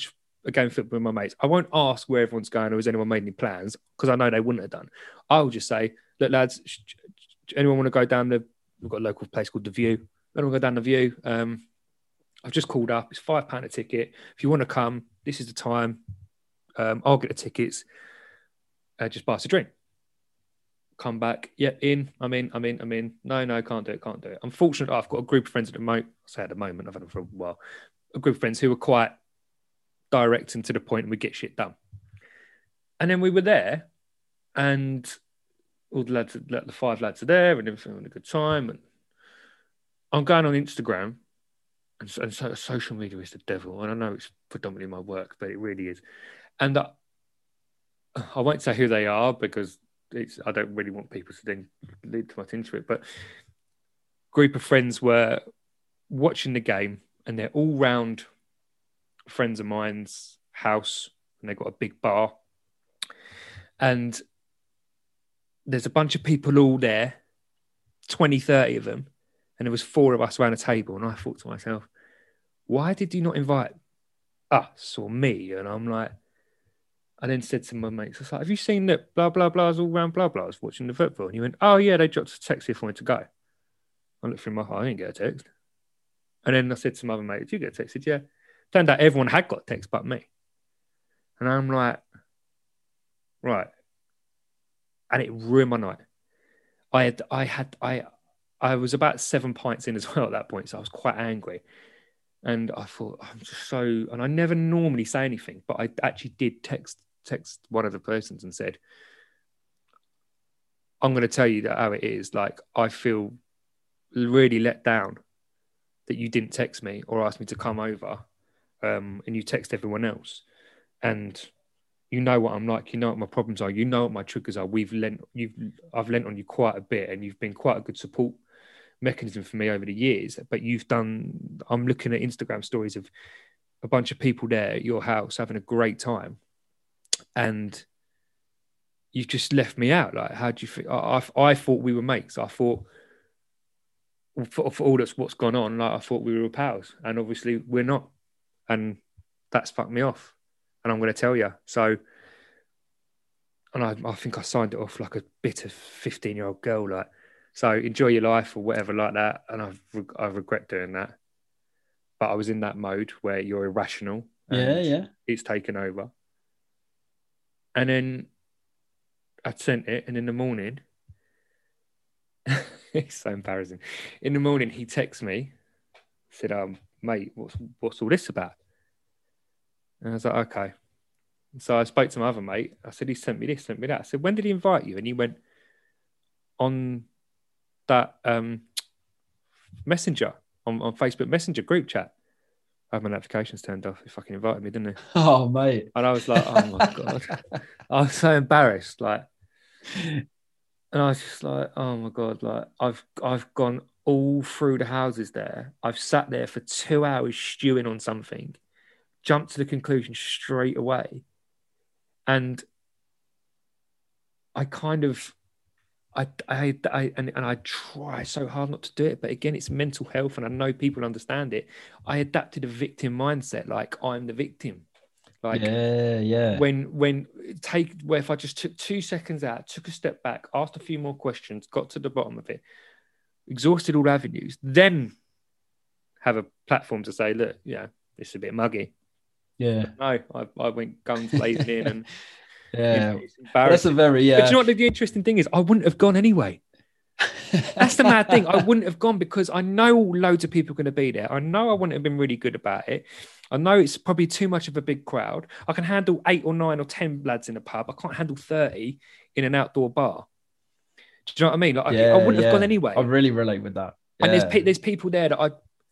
a game of football with my mates, I won't ask where everyone's going or has anyone made any plans, because I know they wouldn't have done. I'll just say, look, lads, anyone want to go down we've got a local place called The View. Anyone go down The View? I've just called up. It's £5 a ticket. If you want to come, this is the time. I'll get the tickets. Just buy us a drink. Come back. Yeah, I'm in. No, can't do it. I'm fortunate I've got a group of friends at the moment. I say at the moment, I've had them for a while. A group of friends who are quite direct and to the point, and we get shit done. And then we were there, and all the lads, the 5 lads are there, and everything having a good time. And I'm going on Instagram, and so social media is the devil. And I know it's predominantly my work, but it really is. And I won't say who they are, because I don't really want people to then lead too much into it. But group of friends were watching the game, and they're all round friends of mine's house, and they've got a big bar. And there's a bunch of people all there, 20, 30 of them. And there was 4 of us around a table. And I thought to myself, why did you not invite us or me? And I'm like, I then said to my mates, I was like, have you seen that blah, blah, blah's all round blah, blah's watching the football? And he went, oh, yeah, they dropped a text if I wanted to go. I looked through my heart, I didn't get a text. And then I said to my other mate, did you get a text? He said, yeah. Turned out everyone had got a text but me. And I'm like, right. And it ruined my night. I was about 7 pints in as well at that point, so I was quite angry. And I thought, I'm just so... And I never normally say anything, but I actually did text one of the persons and said, I'm going to tell you how it is. Like, I feel really let down that you didn't text me or ask me to come over, and you text everyone else. And you know what I'm like. You know what my problems are. You know what my triggers are. I've lent on you quite a bit, and you've been quite a good support mechanism for me over the years. But I'm looking at Instagram stories of a bunch of people there at your house having a great time, and you've just left me out. Like, how do you feel? I thought we were mates. I thought for all that's what's gone on, like, I thought we were pals, and obviously we're not, and that's fucked me off. And I'm going to tell you. So, and I think I signed it off like a bitter 15-year-old girl. Like, so enjoy your life or whatever like that. And I regret doing that. But I was in that mode where you're irrational. And it's taken over. And then I'd sent it. And in the morning, it's so embarrassing. In the morning, he texts me, said, mate, what's all this about? And I was like, okay. So I spoke to my other mate. I said, he sent me this, sent me that. I said, when did he invite you? And he went, on that Messenger, on Facebook Messenger group chat. I had my notifications turned off. He fucking invited me, didn't he? Oh, mate. And I was like, oh my God. I was so embarrassed. Like, and I was just like, oh my God. Like, I've gone all through the houses there. I've sat there for 2 hours stewing on something, jumped to the conclusion straight away. And I kind of, I try so hard not to do it, but again, it's mental health, and I know people understand it. I adapted a victim mindset, like I'm the victim. Like, when if I just took 2 seconds out, took a step back, asked a few more questions, got to the bottom of it, exhausted all avenues, then have a platform to say, look, yeah, this is a bit muggy. Yeah. No, I went guns blazing in, and it's embarrassing. That's a very But you know what the interesting thing is? I wouldn't have gone anyway. That's the mad thing. I wouldn't have gone because I know loads of people are going to be there. I know I wouldn't have been really good about it. I know it's probably too much of a big crowd. I can handle 8 or 9 or 10 lads in a pub. I can't handle 30 in an outdoor bar. Do you know what I mean? Like, I wouldn't have gone anyway. I really relate with that. And there's people there that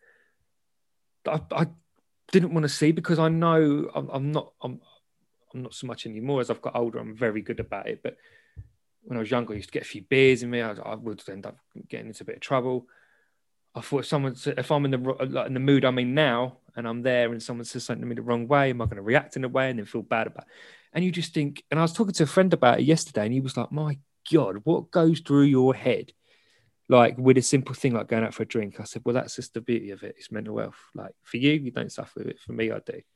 I didn't want to see, because I know I'm not so much anymore. As I've got older, I'm very good about it. But when I was younger, I used to get a few beers in me. I would end up getting into a bit of trouble. I thought if I'm in the mood I'm in now, and I'm there, and someone says something to me the wrong way, am I going to react in a way and then feel bad about it? And you just think, and I was talking to a friend about it yesterday, and he was like, my God, what goes through your head? Like, with a simple thing like going out for a drink. I said, well, that's just the beauty of it. It's mental health. Like, for you don't suffer with it. For me, I do.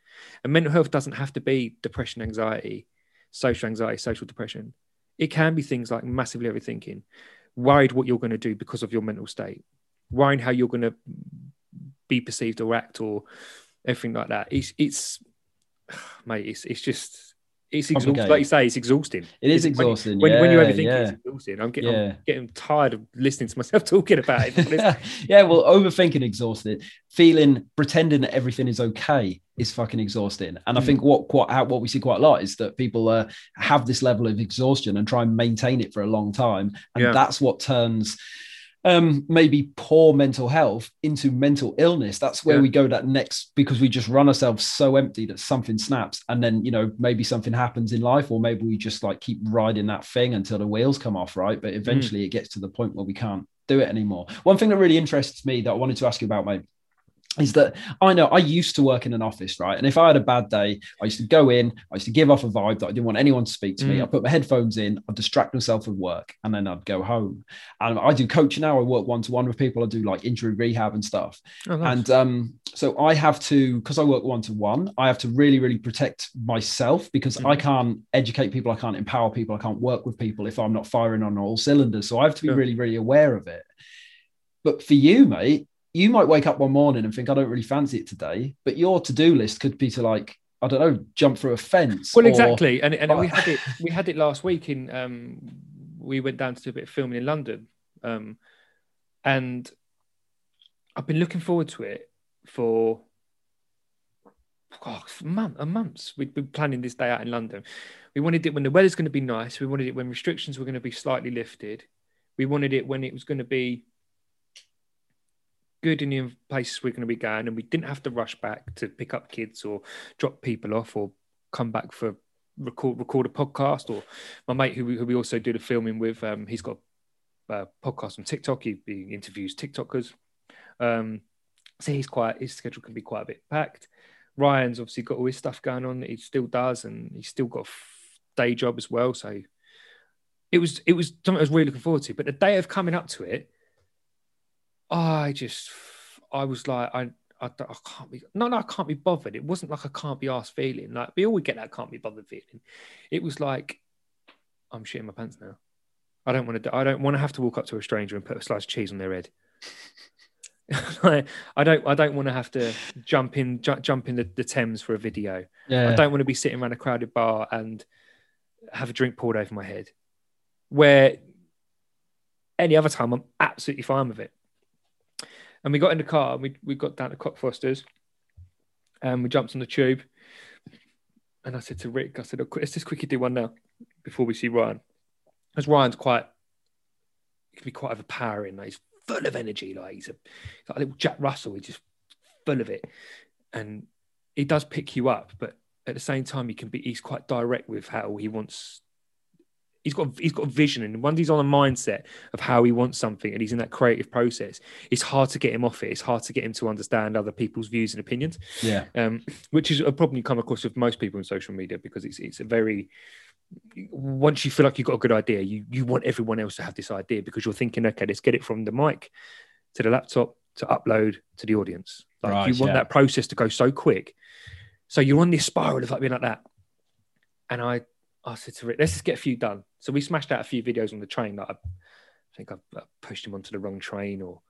And mental health doesn't have to be depression, anxiety, social depression. It can be things like massively overthinking, worried what you're going to do because of your mental state, worrying how you're going to be perceived or act or everything like that. It's mate, it's just, it's exhausting. Like you say, it's exhausting. It is exhausting. When you overthink it, it's exhausting. I'm getting tired of listening to myself talking about it. Yeah, well, overthinking exhausted. Pretending that everything is okay is fucking exhausting. And I think what we see quite a lot is that people have this level of exhaustion and try and maintain it for a long time. And that's what turns maybe poor mental health into mental illness. That's where we go that next, because we just run ourselves so empty that something snaps, and then, you know, maybe something happens in life, or maybe we just like keep riding that thing until the wheels come off, right? But eventually it gets to the point where we can't do it anymore. One thing that really interests me that I wanted to ask you about, mate, is that I know I used to work in an office, right? And if I had a bad day, I used to go in, I used to give off a vibe that I didn't want anyone to speak to me. I'd put my headphones in, I'd distract myself with work, and then I'd go home. And I do coaching now. I work one-to-one with people. I do like injury rehab and stuff. Oh, nice. And so I have to, because I work one-to-one, I have to really, really protect myself, because I can't educate people. I can't empower people. I can't work with people if I'm not firing on all cylinders. So I have to be really, really aware of it. But for you, mate, you might wake up one morning and think, I don't really fancy it today, but your to-do list could be to, like, I don't know, jump through a fence. Well, exactly. And we had it last week we went down to do a bit of filming in London. And I've been looking forward to it for months. We'd been planning this day out in London. We wanted it when the weather's going to be nice. We wanted it when restrictions were going to be slightly lifted. We wanted it when it was going to be good in the places we're going to be going, and we didn't have to rush back to pick up kids or drop people off or come back for record a podcast. Or my mate who we also do the filming with, he's got a podcast on TikTok. He interviews TikTokers. So his schedule can be quite a bit packed. Ryan's obviously got all his stuff going on that he still does, and he's still got a day job as well. So it was something I was really looking forward to. But the day of coming up to it, I was like, I can't be, I can't be bothered. It wasn't like I can't be arsed feeling. Like, we always get that can't be bothered feeling. It was like, I'm shitting my pants now. I don't want to have to walk up to a stranger and put a slice of cheese on their head. I don't want to have to jump in the Thames for a video. I don't want to be sitting around a crowded bar and have a drink poured over my head, where any other time I'm absolutely fine with it. And we got in the car and we got down to Cockfosters and we jumped on the tube. And I said to Rick, let's just quickly do one now before we see Ryan. Because Ryan's he can be quite overpowering. Like, he's full of energy. Like, he's like a little Jack Russell. He's just full of it. And he does pick you up, but at the same time, he's quite direct with how he wants. He's got a vision, and once he's on a mindset of how he wants something, and he's in that creative process, it's hard to get him off it. It's hard to get him to understand other people's views and opinions. Yeah, which is a problem you come across with most people in social media, because it's a very, once you feel like you've got a good idea, you want everyone else to have this idea, because you're thinking, okay, let's get it from the mic to the laptop to upload to the audience. Like, you want that process to go so quick, so you're on this spiral of like being like that. And I said to Rick, let's just get a few done. So we smashed out a few videos on the train. Like, I think I pushed him onto the wrong train, or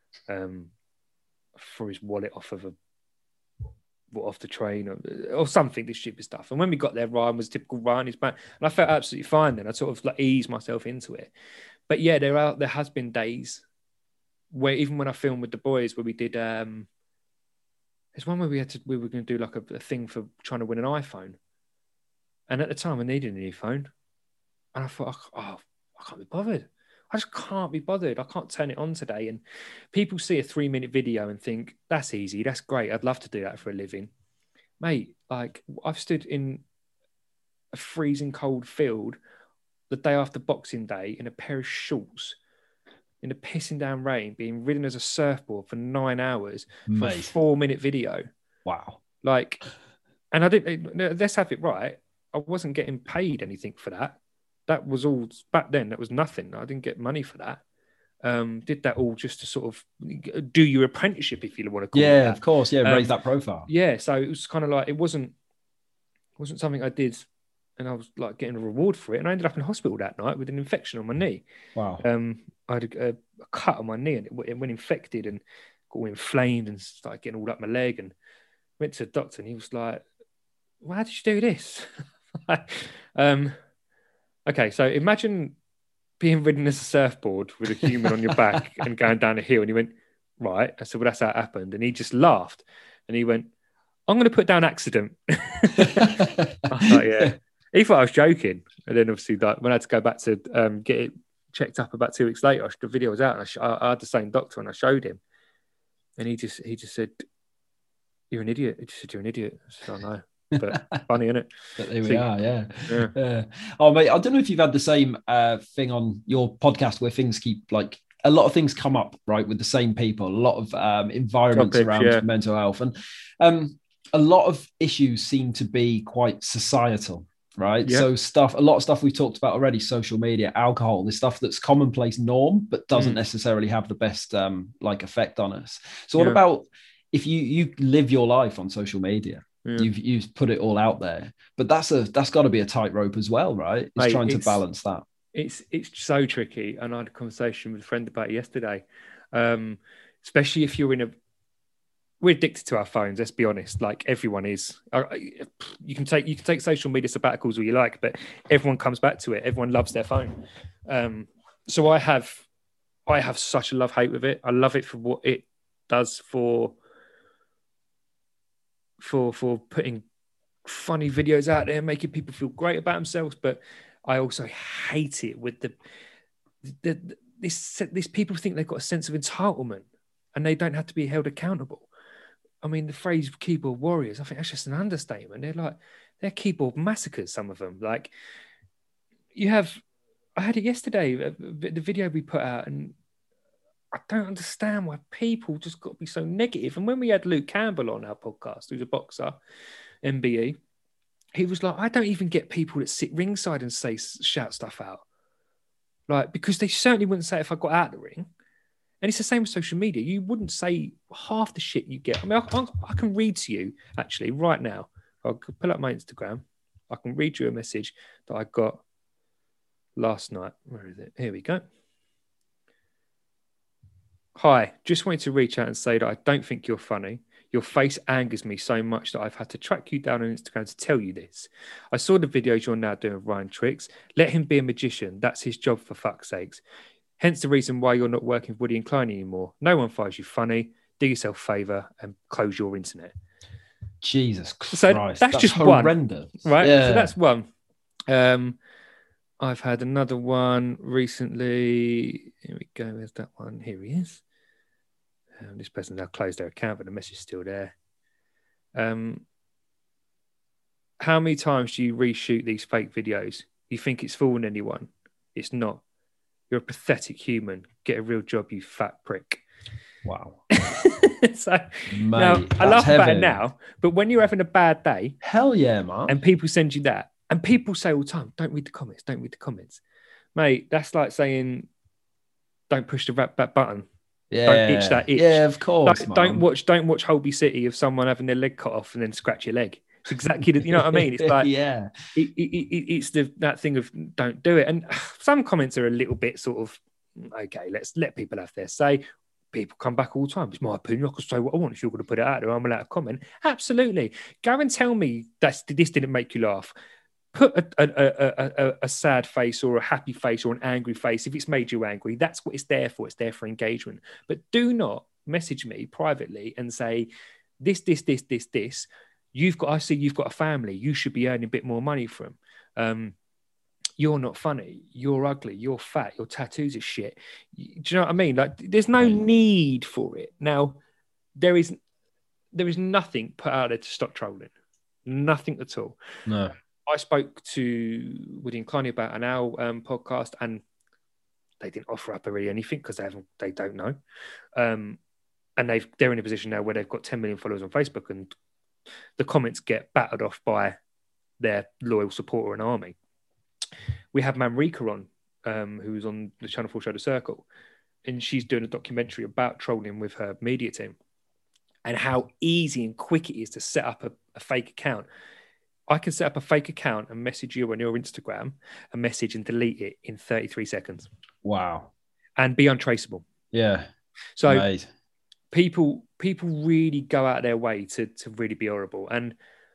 threw his wallet off the train, or something, this stupid stuff. And when we got there, Ryan was typical Ryan. He's back, and I felt absolutely fine then. I sort of like eased myself into it. But yeah, there has been days where, even when I filmed with the boys, where we did, there's one where we were going to do like a thing for trying to win an iPhone. And at the time, I needed a new phone. And I thought, I can't be bothered. I just can't be bothered. I can't turn it on today. And people see a 3-minute video and think, that's easy. That's great. I'd love to do that for a living. Mate, like, I've stood in a freezing cold field the day after Boxing Day in a pair of shorts in the pissing down rain, being ridden as a surfboard for 9 hours for a 4-minute video. Wow. Like, and I didn't, let's have it right. I wasn't getting paid anything for that. That was all back then. That was nothing. I didn't get money for that. Did that all just to sort of do your apprenticeship, if you want to call it that. Yeah, of course. Yeah, raise that profile. Yeah, so it was kind of like it wasn't something I did, and I was like getting a reward for it. And I ended up in hospital that night with an infection on my knee. Wow. I had a cut on my knee, and it went infected and got all inflamed and started getting all up my leg. And went to the doctor, and he was like, "Well, how did you do this?" Okay, so imagine being ridden as a surfboard with a human on your back and going down a hill. And he went, right. I said, well, that's how it happened. And he just laughed. And he went, I'm going to put down accident. I was like, yeah. He thought I was joking. And then obviously when I had to go back to get it checked up about 2 weeks later, the video was out. And I had the same doctor and I showed him. And he just said, you're an idiot. He just said, you're an idiot. I said, I know. But funny, isn't it? But there we are, yeah. Oh, mate, I don't know if you've had the same thing on your podcast where things keep like a lot of things come up, right, with the same people, a lot of environments around mental health, and a lot of issues seem to be quite societal, right? Yeah. So a lot of stuff we've talked about already, social media, alcohol, the stuff that's commonplace norm, but doesn't necessarily have the best like effect on us. So what about if you live your life on social media? You've put it all out there, but that's got to be a tightrope as well, right? It's trying to balance that. It's so tricky, and I had a conversation with a friend about it yesterday. Especially if you're we're addicted to our phones. Let's be honest. Like everyone is. You can take social media sabbaticals all you like, but everyone comes back to it. Everyone loves their phone. So I have such a love-hate with it. I love it for what it does for putting funny videos out there, making people feel great about themselves. But I also hate it with this people think they've got a sense of entitlement and they don't have to be held accountable. I mean, the phrase keyboard warriors, I think that's just an understatement. They're keyboard massacres, some of them. Like I had it yesterday, the video we put out, and I don't understand why people just got to be so negative. And when we had Luke Campbell on our podcast, who's a boxer, MBE, he was like, I don't even get people that sit ringside and shout stuff out. Like, because they certainly wouldn't say it if I got out of the ring. And it's the same with social media. You wouldn't say half the shit you get. I mean, I can read to you, actually, right now. I'll pull up my Instagram. I can read you a message that I got last night. Where is it? Here we go. Hi, just wanted to reach out and say that I don't think you're funny. Your face angers me so much that I've had to track you down on Instagram to tell you this. I saw the videos you're now doing with Ryan Tricks. Let him be a magician. That's his job, for fuck's sakes. Hence the reason why you're not working with Woody and Klein anymore. No one finds you funny. Do yourself a favour and close your internet. Jesus Christ. So that's just horrendous. One, right? Yeah. So that's one. I've had another one recently. Here we go. There's that one. Here he is. This person now closed their account, but the message is still there. How many times do you reshoot these fake videos? You think it's fooling anyone? It's not. You're a pathetic human. Get a real job, you fat prick. Wow. So now I laugh about it now, but when you're having a bad day, hell yeah, man, and people send you that, and people say all the time, "Don't read the comments. Don't read the comments." Mate, that's like saying, "Don't push the back button." Yeah. Don't itch that itch. Yeah, of course. Like, don't watch Holby City of someone having their leg cut off and then scratch your leg. It's exactly you know what I mean? It's like yeah. It's that thing of don't do it. And some comments are a little bit sort of okay. Let's let people have their say. People come back all the time. It's my opinion. I can say what I want. If you're going to put it out there, I'm allowed to comment. Absolutely. Go and tell me that this didn't make you laugh. Put a sad face or a happy face or an angry face. If it's made you angry, that's what it's there for. It's there for engagement. But do not message me privately and say this. I see you've got a family. You should be earning a bit more money from. You're not funny. You're ugly. You're fat. Your tattoos are shit. Do you know what I mean? Like, there's no need for it. Now, there is nothing put out there to stop trolling. Nothing at all. No. I spoke to Woody and Klein about an our podcast, and they didn't offer up really anything because they don't know. And they're in a position now where they've got 10 million followers on Facebook, and the comments get battered off by their loyal supporter and army. We have Manrika on, who was on the Channel 4 show The Circle. and she's doing a documentary about trolling with her media team and how easy and quick it is to set up a fake account. I can set up a fake account and message you on your Instagram, a message, and delete it in 33 seconds. Wow. And be untraceable. Yeah. So Mate. people really go out their way to really be horrible. And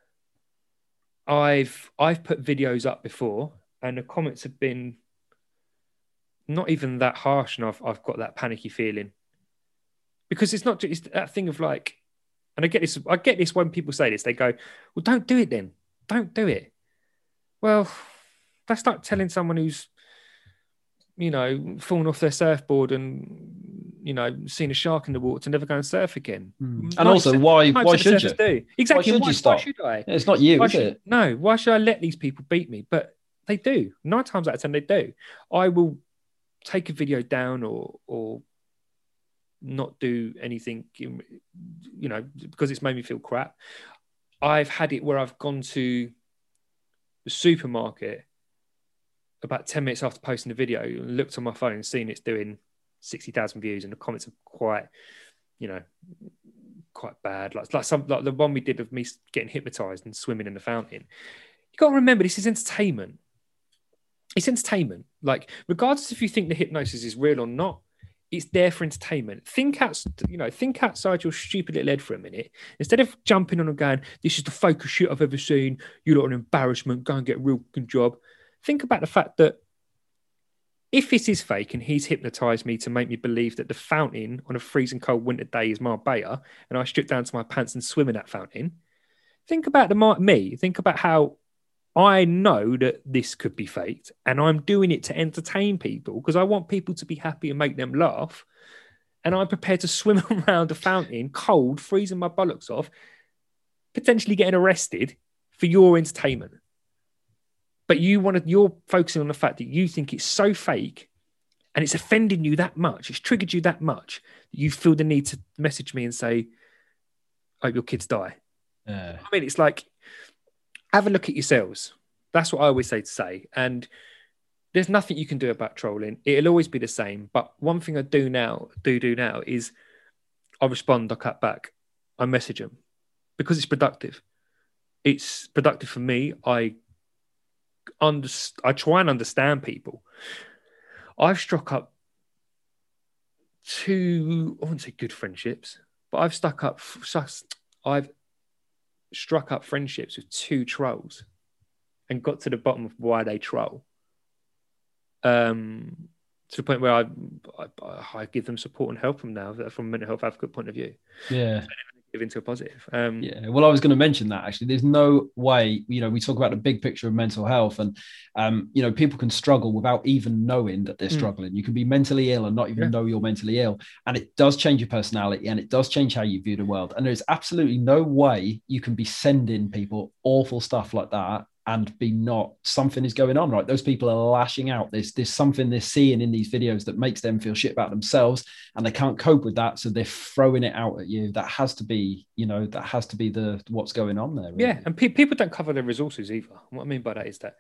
I've put videos up before, and the comments have been not even that harsh, and I've got that panicky feeling, because it's not just that thing of like, and I get this when people say this, they go, well, don't do it then. Don't do it. Well, that's like telling someone who's, fallen off their surfboard and, seen a shark in the water to never go and surf again. And also, why should you? Do. Exactly. Why should I? It's not you, is it? No. Why should I let these people beat me? But they do. 9 times out of 10, they do. I will take a video down or not do anything, because it's made me feel crap. I've had it where I've gone to the supermarket about 10 minutes after posting the video and looked on my phone and seen it's doing 60,000 views, and the comments are quite bad. Like the one we did of me getting hypnotized and swimming in the fountain. You got to remember, this is entertainment. It's entertainment. Like, regardless if you think the hypnosis is real or not, it's there for entertainment. Think outside your stupid little head for a minute. Instead of jumping on and going, this is the fakest shit I've ever seen, you're not an embarrassment, go and get a real good job. Think about the fact that if this is fake and he's hypnotized me to make me believe that the fountain on a freezing cold winter day is Marbella, and I strip down to my pants and swim in that fountain, think about think about how I know that this could be faked, and I'm doing it to entertain people because I want people to be happy and make them laugh. And I'm prepared to swim around a fountain, cold, freezing my bollocks off, potentially getting arrested for your entertainment. But you're focusing on the fact that you think it's so fake and it's offending you that much, it's triggered you that much, that you feel the need to message me and say, I hope your kids die. I mean, it's like, have a look at yourselves. That's what I always say. And there's nothing you can do about trolling. It'll always be the same. But one thing I do now is I respond, I cut back, I message them because it's productive. It's productive for me. I try and understand people. I've struck up I wouldn't say good friendships, but I've struck up friendships with 2 trolls and got to the bottom of why they troll. To the point where I give them support and help them now from a mental health advocate point of view. Yeah. Give into a positive. Yeah. Well, I was going to mention that actually. There's no way, we talk about the big picture of mental health, and people can struggle without even knowing that they're struggling. You can be mentally ill and not even know you're mentally ill. And it does change your personality, and it does change how you view the world. And there's absolutely no way you can be sending people awful stuff like that and be not, something is going on, right? Those people are lashing out. There's something they're seeing in these videos that makes them feel shit about themselves, and they can't cope with that. So they're throwing it out at you. That has to be, what's going on there. Really. Yeah. And people don't cover their resources either. What I mean by that is that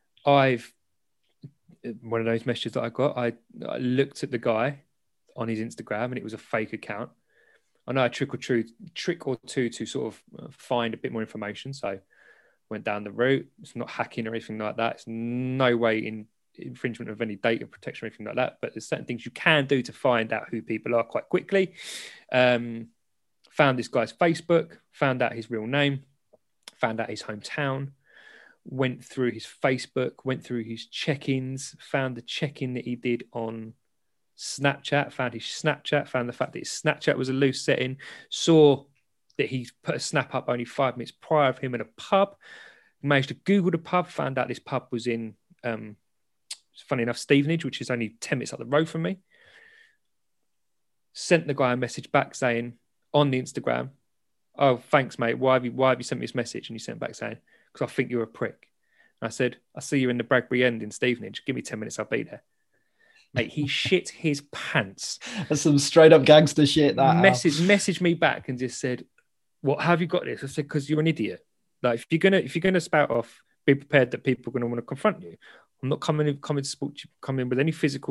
one of those messages that I got, I looked at the guy on his Instagram and it was a fake account. I know a trick or two to sort of find a bit more information. So went down the route. It's not hacking or anything like that. It's no way in infringement of any data protection or anything like that. But there's certain things you can do to find out who people are quite quickly. Found this guy's Facebook, found out his real name, found out his hometown, went through his Facebook, went through his check-ins, found the check-in that he did on Snapchat, found his Snapchat, found the fact that his Snapchat was a loose setting, saw that he put a snap up only 5 minutes prior of him in a pub, managed to Google the pub, found out this pub was in, funny enough, Stevenage, which is only 10 minutes up the road from me. Sent the guy a message back saying on the Instagram, oh, thanks, mate. Why have you sent me this message? And he sent back saying, because I think you're a prick. And I said, I see you in the Bradbury End in Stevenage. Give me 10 minutes, I'll be there. Mate, he shit his pants. That's some straight up gangster shit. That messaged me back and just said, what, how have you got this? I said, because you're an idiot. Like, if you're gonna spout off, be prepared that people are gonna want to confront you. I'm not coming to support you, come in with any physical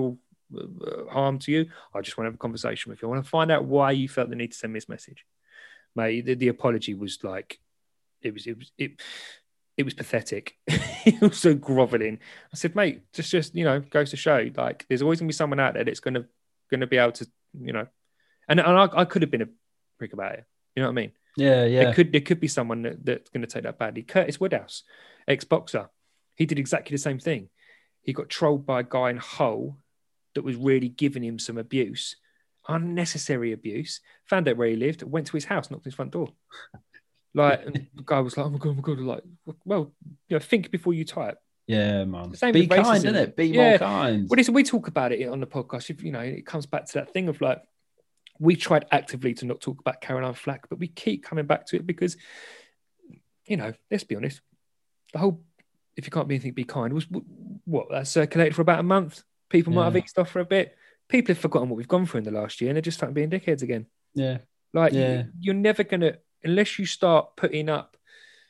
harm to you. I just want to have a conversation with you. I want to find out why you felt the need to send me this message. Mate, the apology was like, it was pathetic. It was so groveling. I said, mate, just goes to show, like, there's always gonna be someone out there that's gonna be able to, and I could have been a prick about it. You know what I mean? Yeah. There could be someone that's going to take that badly. Curtis Woodhouse, ex-boxer, he did exactly the same thing. He got trolled by a guy in Hull that was really giving him some abuse, unnecessary abuse. Found out where he lived, went to his house, knocked on his front door. Like, and the guy was like, "Oh my god!" Like, well, think before you type. Yeah, man. The same Be with kind, racism. innit? Be more kind. Well, we talk about it on the podcast. It comes back to that thing of like, we tried actively to not talk about Caroline Flack, but we keep coming back to it because, let's be honest, the whole "if you can't be anything, be kind" was what that circulated for about a month. People might have eased off for a bit. People have forgotten what we've gone through in the last year, and they're just starting being dickheads again. Yeah, like you're never gonna, unless you start putting up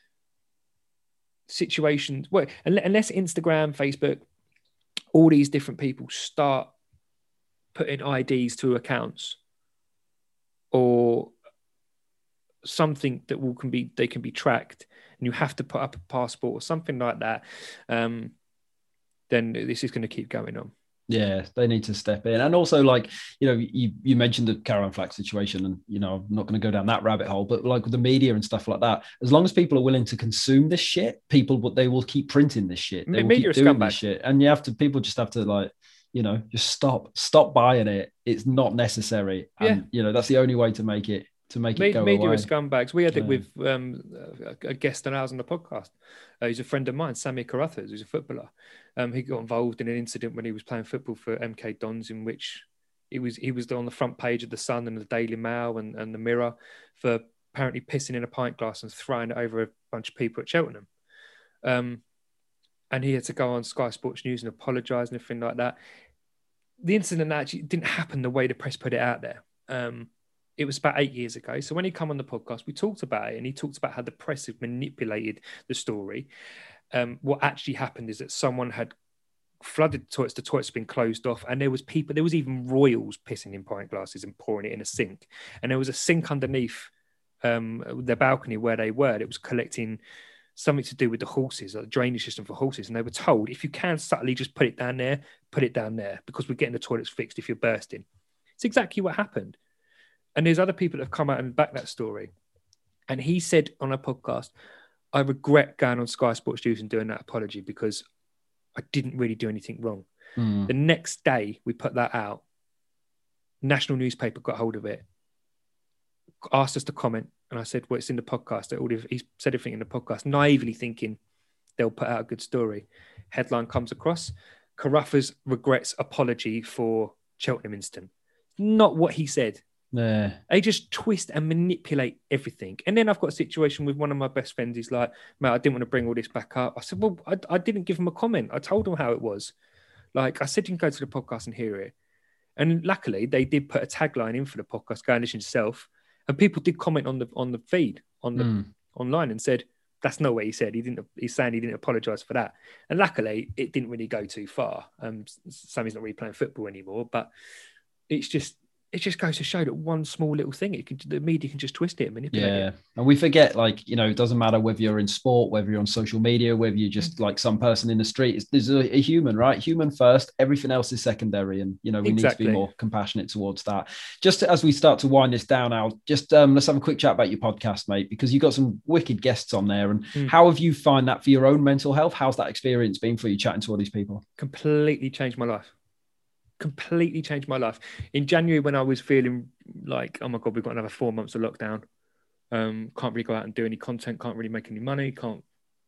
situations. Well, unless Instagram, Facebook, all these different people start putting IDs to accounts or something that they can be tracked, and you have to put up a passport or something like that, then this is going to keep going on. Yeah, they need to step in. And also, like, you mentioned the Caroline Flack situation, and I'm not going to go down that rabbit hole, but like with the media and stuff like that, as long as people are willing to consume this shit, they will keep printing this shit. They will keep doing this shit. And people just have to, like, just stop buying it. It's not necessary. And that's the only way to make it go media away. Media are scumbags. We had it with a guest on ours on the podcast. He's a friend of mine, Sammy Carruthers, who's a footballer. He got involved in an incident when he was playing football for MK Dons, in which he was on the front page of the Sun and the Daily Mail and the Mirror for apparently pissing in a pint glass and throwing it over a bunch of people at Cheltenham. And he had to go on Sky Sports News and apologise and everything like that. The incident actually didn't happen the way the press put it out there. It was about 8 years ago. So when he came on the podcast, we talked about it, and he talked about how the press have manipulated the story. What actually happened is that someone had flooded the toilets. The toilets had been closed off, and there was even royals pissing in pint glasses and pouring it in a sink. And there was a sink underneath the balcony where they were. It was collecting something to do with the horses, like the drainage system for horses. And they were told, if you can subtly just put it down there, because we're getting the toilets fixed if you're bursting. It's exactly what happened. And there's other people that have come out and back that story. And he said on a podcast, I regret going on Sky Sports News and doing that apology because I didn't really do anything wrong. The next day we put that out, national newspaper got hold of it, asked us to comment. And I said, well, it's in the podcast. He said everything in the podcast, naively thinking they'll put out a good story. Headline comes across, Carruthers regrets apology for Cheltenham incident. Not what he said. Yeah. They just twist and manipulate everything. And then I've got a situation with one of my best friends. He's like, mate, I didn't want to bring all this back up. I said, well, I didn't give him a comment. I told him how it was. Like, I said, you can go to the podcast and hear it. And luckily, they did put a tagline in for the podcast, go and listen yourself. And people did comment on the feed, online, and said, that's not what he said. He's saying he didn't apologise for that. And luckily, it didn't really go too far. Sammy's not really playing football anymore, but it just goes to show that one small little thing, the media can just twist it and manipulate it. And we forget, like, it doesn't matter whether you're in sport, whether you're on social media, whether you're just like some person in the street. There's a human, right? Human first. Everything else is secondary, and we need to be more compassionate towards that. Just as we start to wind this down, Al, just let's have a quick chat about your podcast, mate, because you've got some wicked guests on there. And how have you found that for your own mental health? How's that experience been for you, chatting to all these people? Completely changed my life. In January, when I was feeling like, oh my God, we've got another 4 months of lockdown, can't really go out and do any content, can't really make any money, can't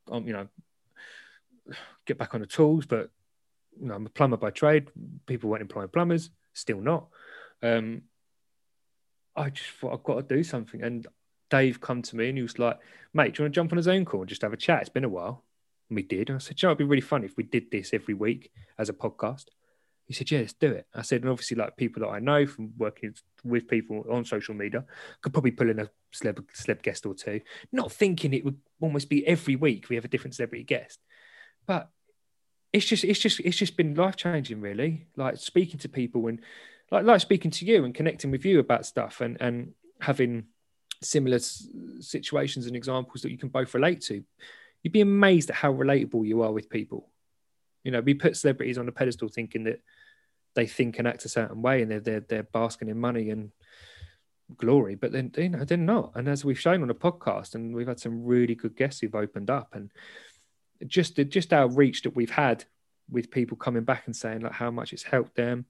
get back on the tools. But I'm a plumber by trade. People weren't employing plumbers, still not. I just thought, I've got to do something. And Dave come to me and he was like, mate, do you want to jump on a Zoom call and just have a chat? It's been a while. And we did. And I said, it'd be really fun if we did this every week as a podcast. He said, yeah, let's do it. I said, and obviously, like, people that I know from working with people on social media, could probably pull in a celeb guest or two, not thinking it would almost be every week we have a different celebrity guest. But it's just been life changing, really. Like speaking to people and like speaking to you and connecting with you about stuff and having similar situations and examples that you can both relate to. You'd be amazed at how relatable you are with people. You know, we put celebrities on a pedestal thinking that they think and act a certain way, and they're basking in money and glory, but then they're not. And as we've shown on a podcast, and we've had some really good guests who've opened up, and just our reach that we've had with people coming back and saying like how much it's helped them.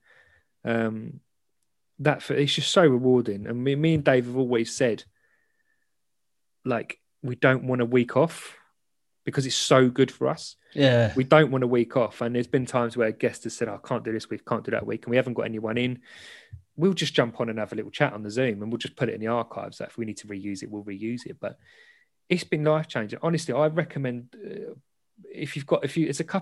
It's just so rewarding. And me and Dave have always said, like, we don't want a week off because it's so good for us. Yeah. We don't want a week off. And there's been times where a guest has said, I can't do this week, can't do that week, and we haven't got anyone in. We'll just jump on and have a little chat on the Zoom, and we'll just put it in the archives. That if we need to reuse it, we'll reuse it. But it's been life changing. Honestly, I recommend if you've got a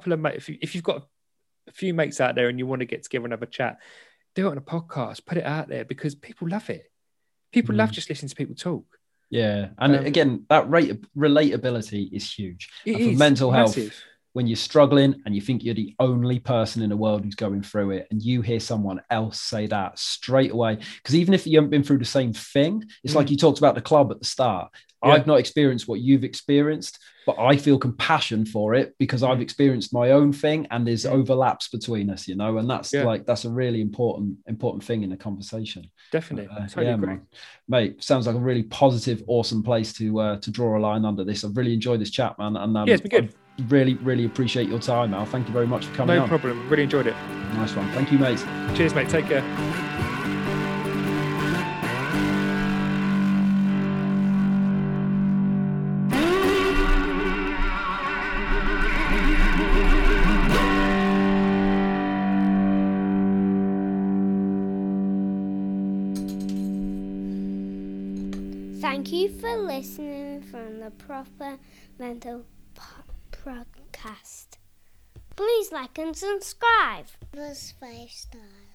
few mates out there and you want to get together and have a chat, do it on a podcast, put it out there, because people love it. People love just listening to people talk. Yeah. And again, that relatability is huge. It and for is mental massive. health, when you're struggling and you think you're the only person in the world who's going through it, and you hear someone else say that straight away, because even if you haven't been through the same thing, it's like you talked about the club at the start. Yeah. I've not experienced what you've experienced, but I feel compassion for it because I've experienced my own thing, and there's overlaps between us, you know, and that's that's a really important thing in the conversation. Definitely. Totally agree. Mate, sounds like a really positive, awesome place to draw a line under this. I've really enjoyed this chat, man. And it's been good. Really, really appreciate your time, Al. Thank you very much for coming on. No problem. Really enjoyed it. Nice one. Thank you, mate. Cheers, mate. Take care. Thank you for listening from the Proper Mental Podcast. Please like and subscribe. Plus 5 stars.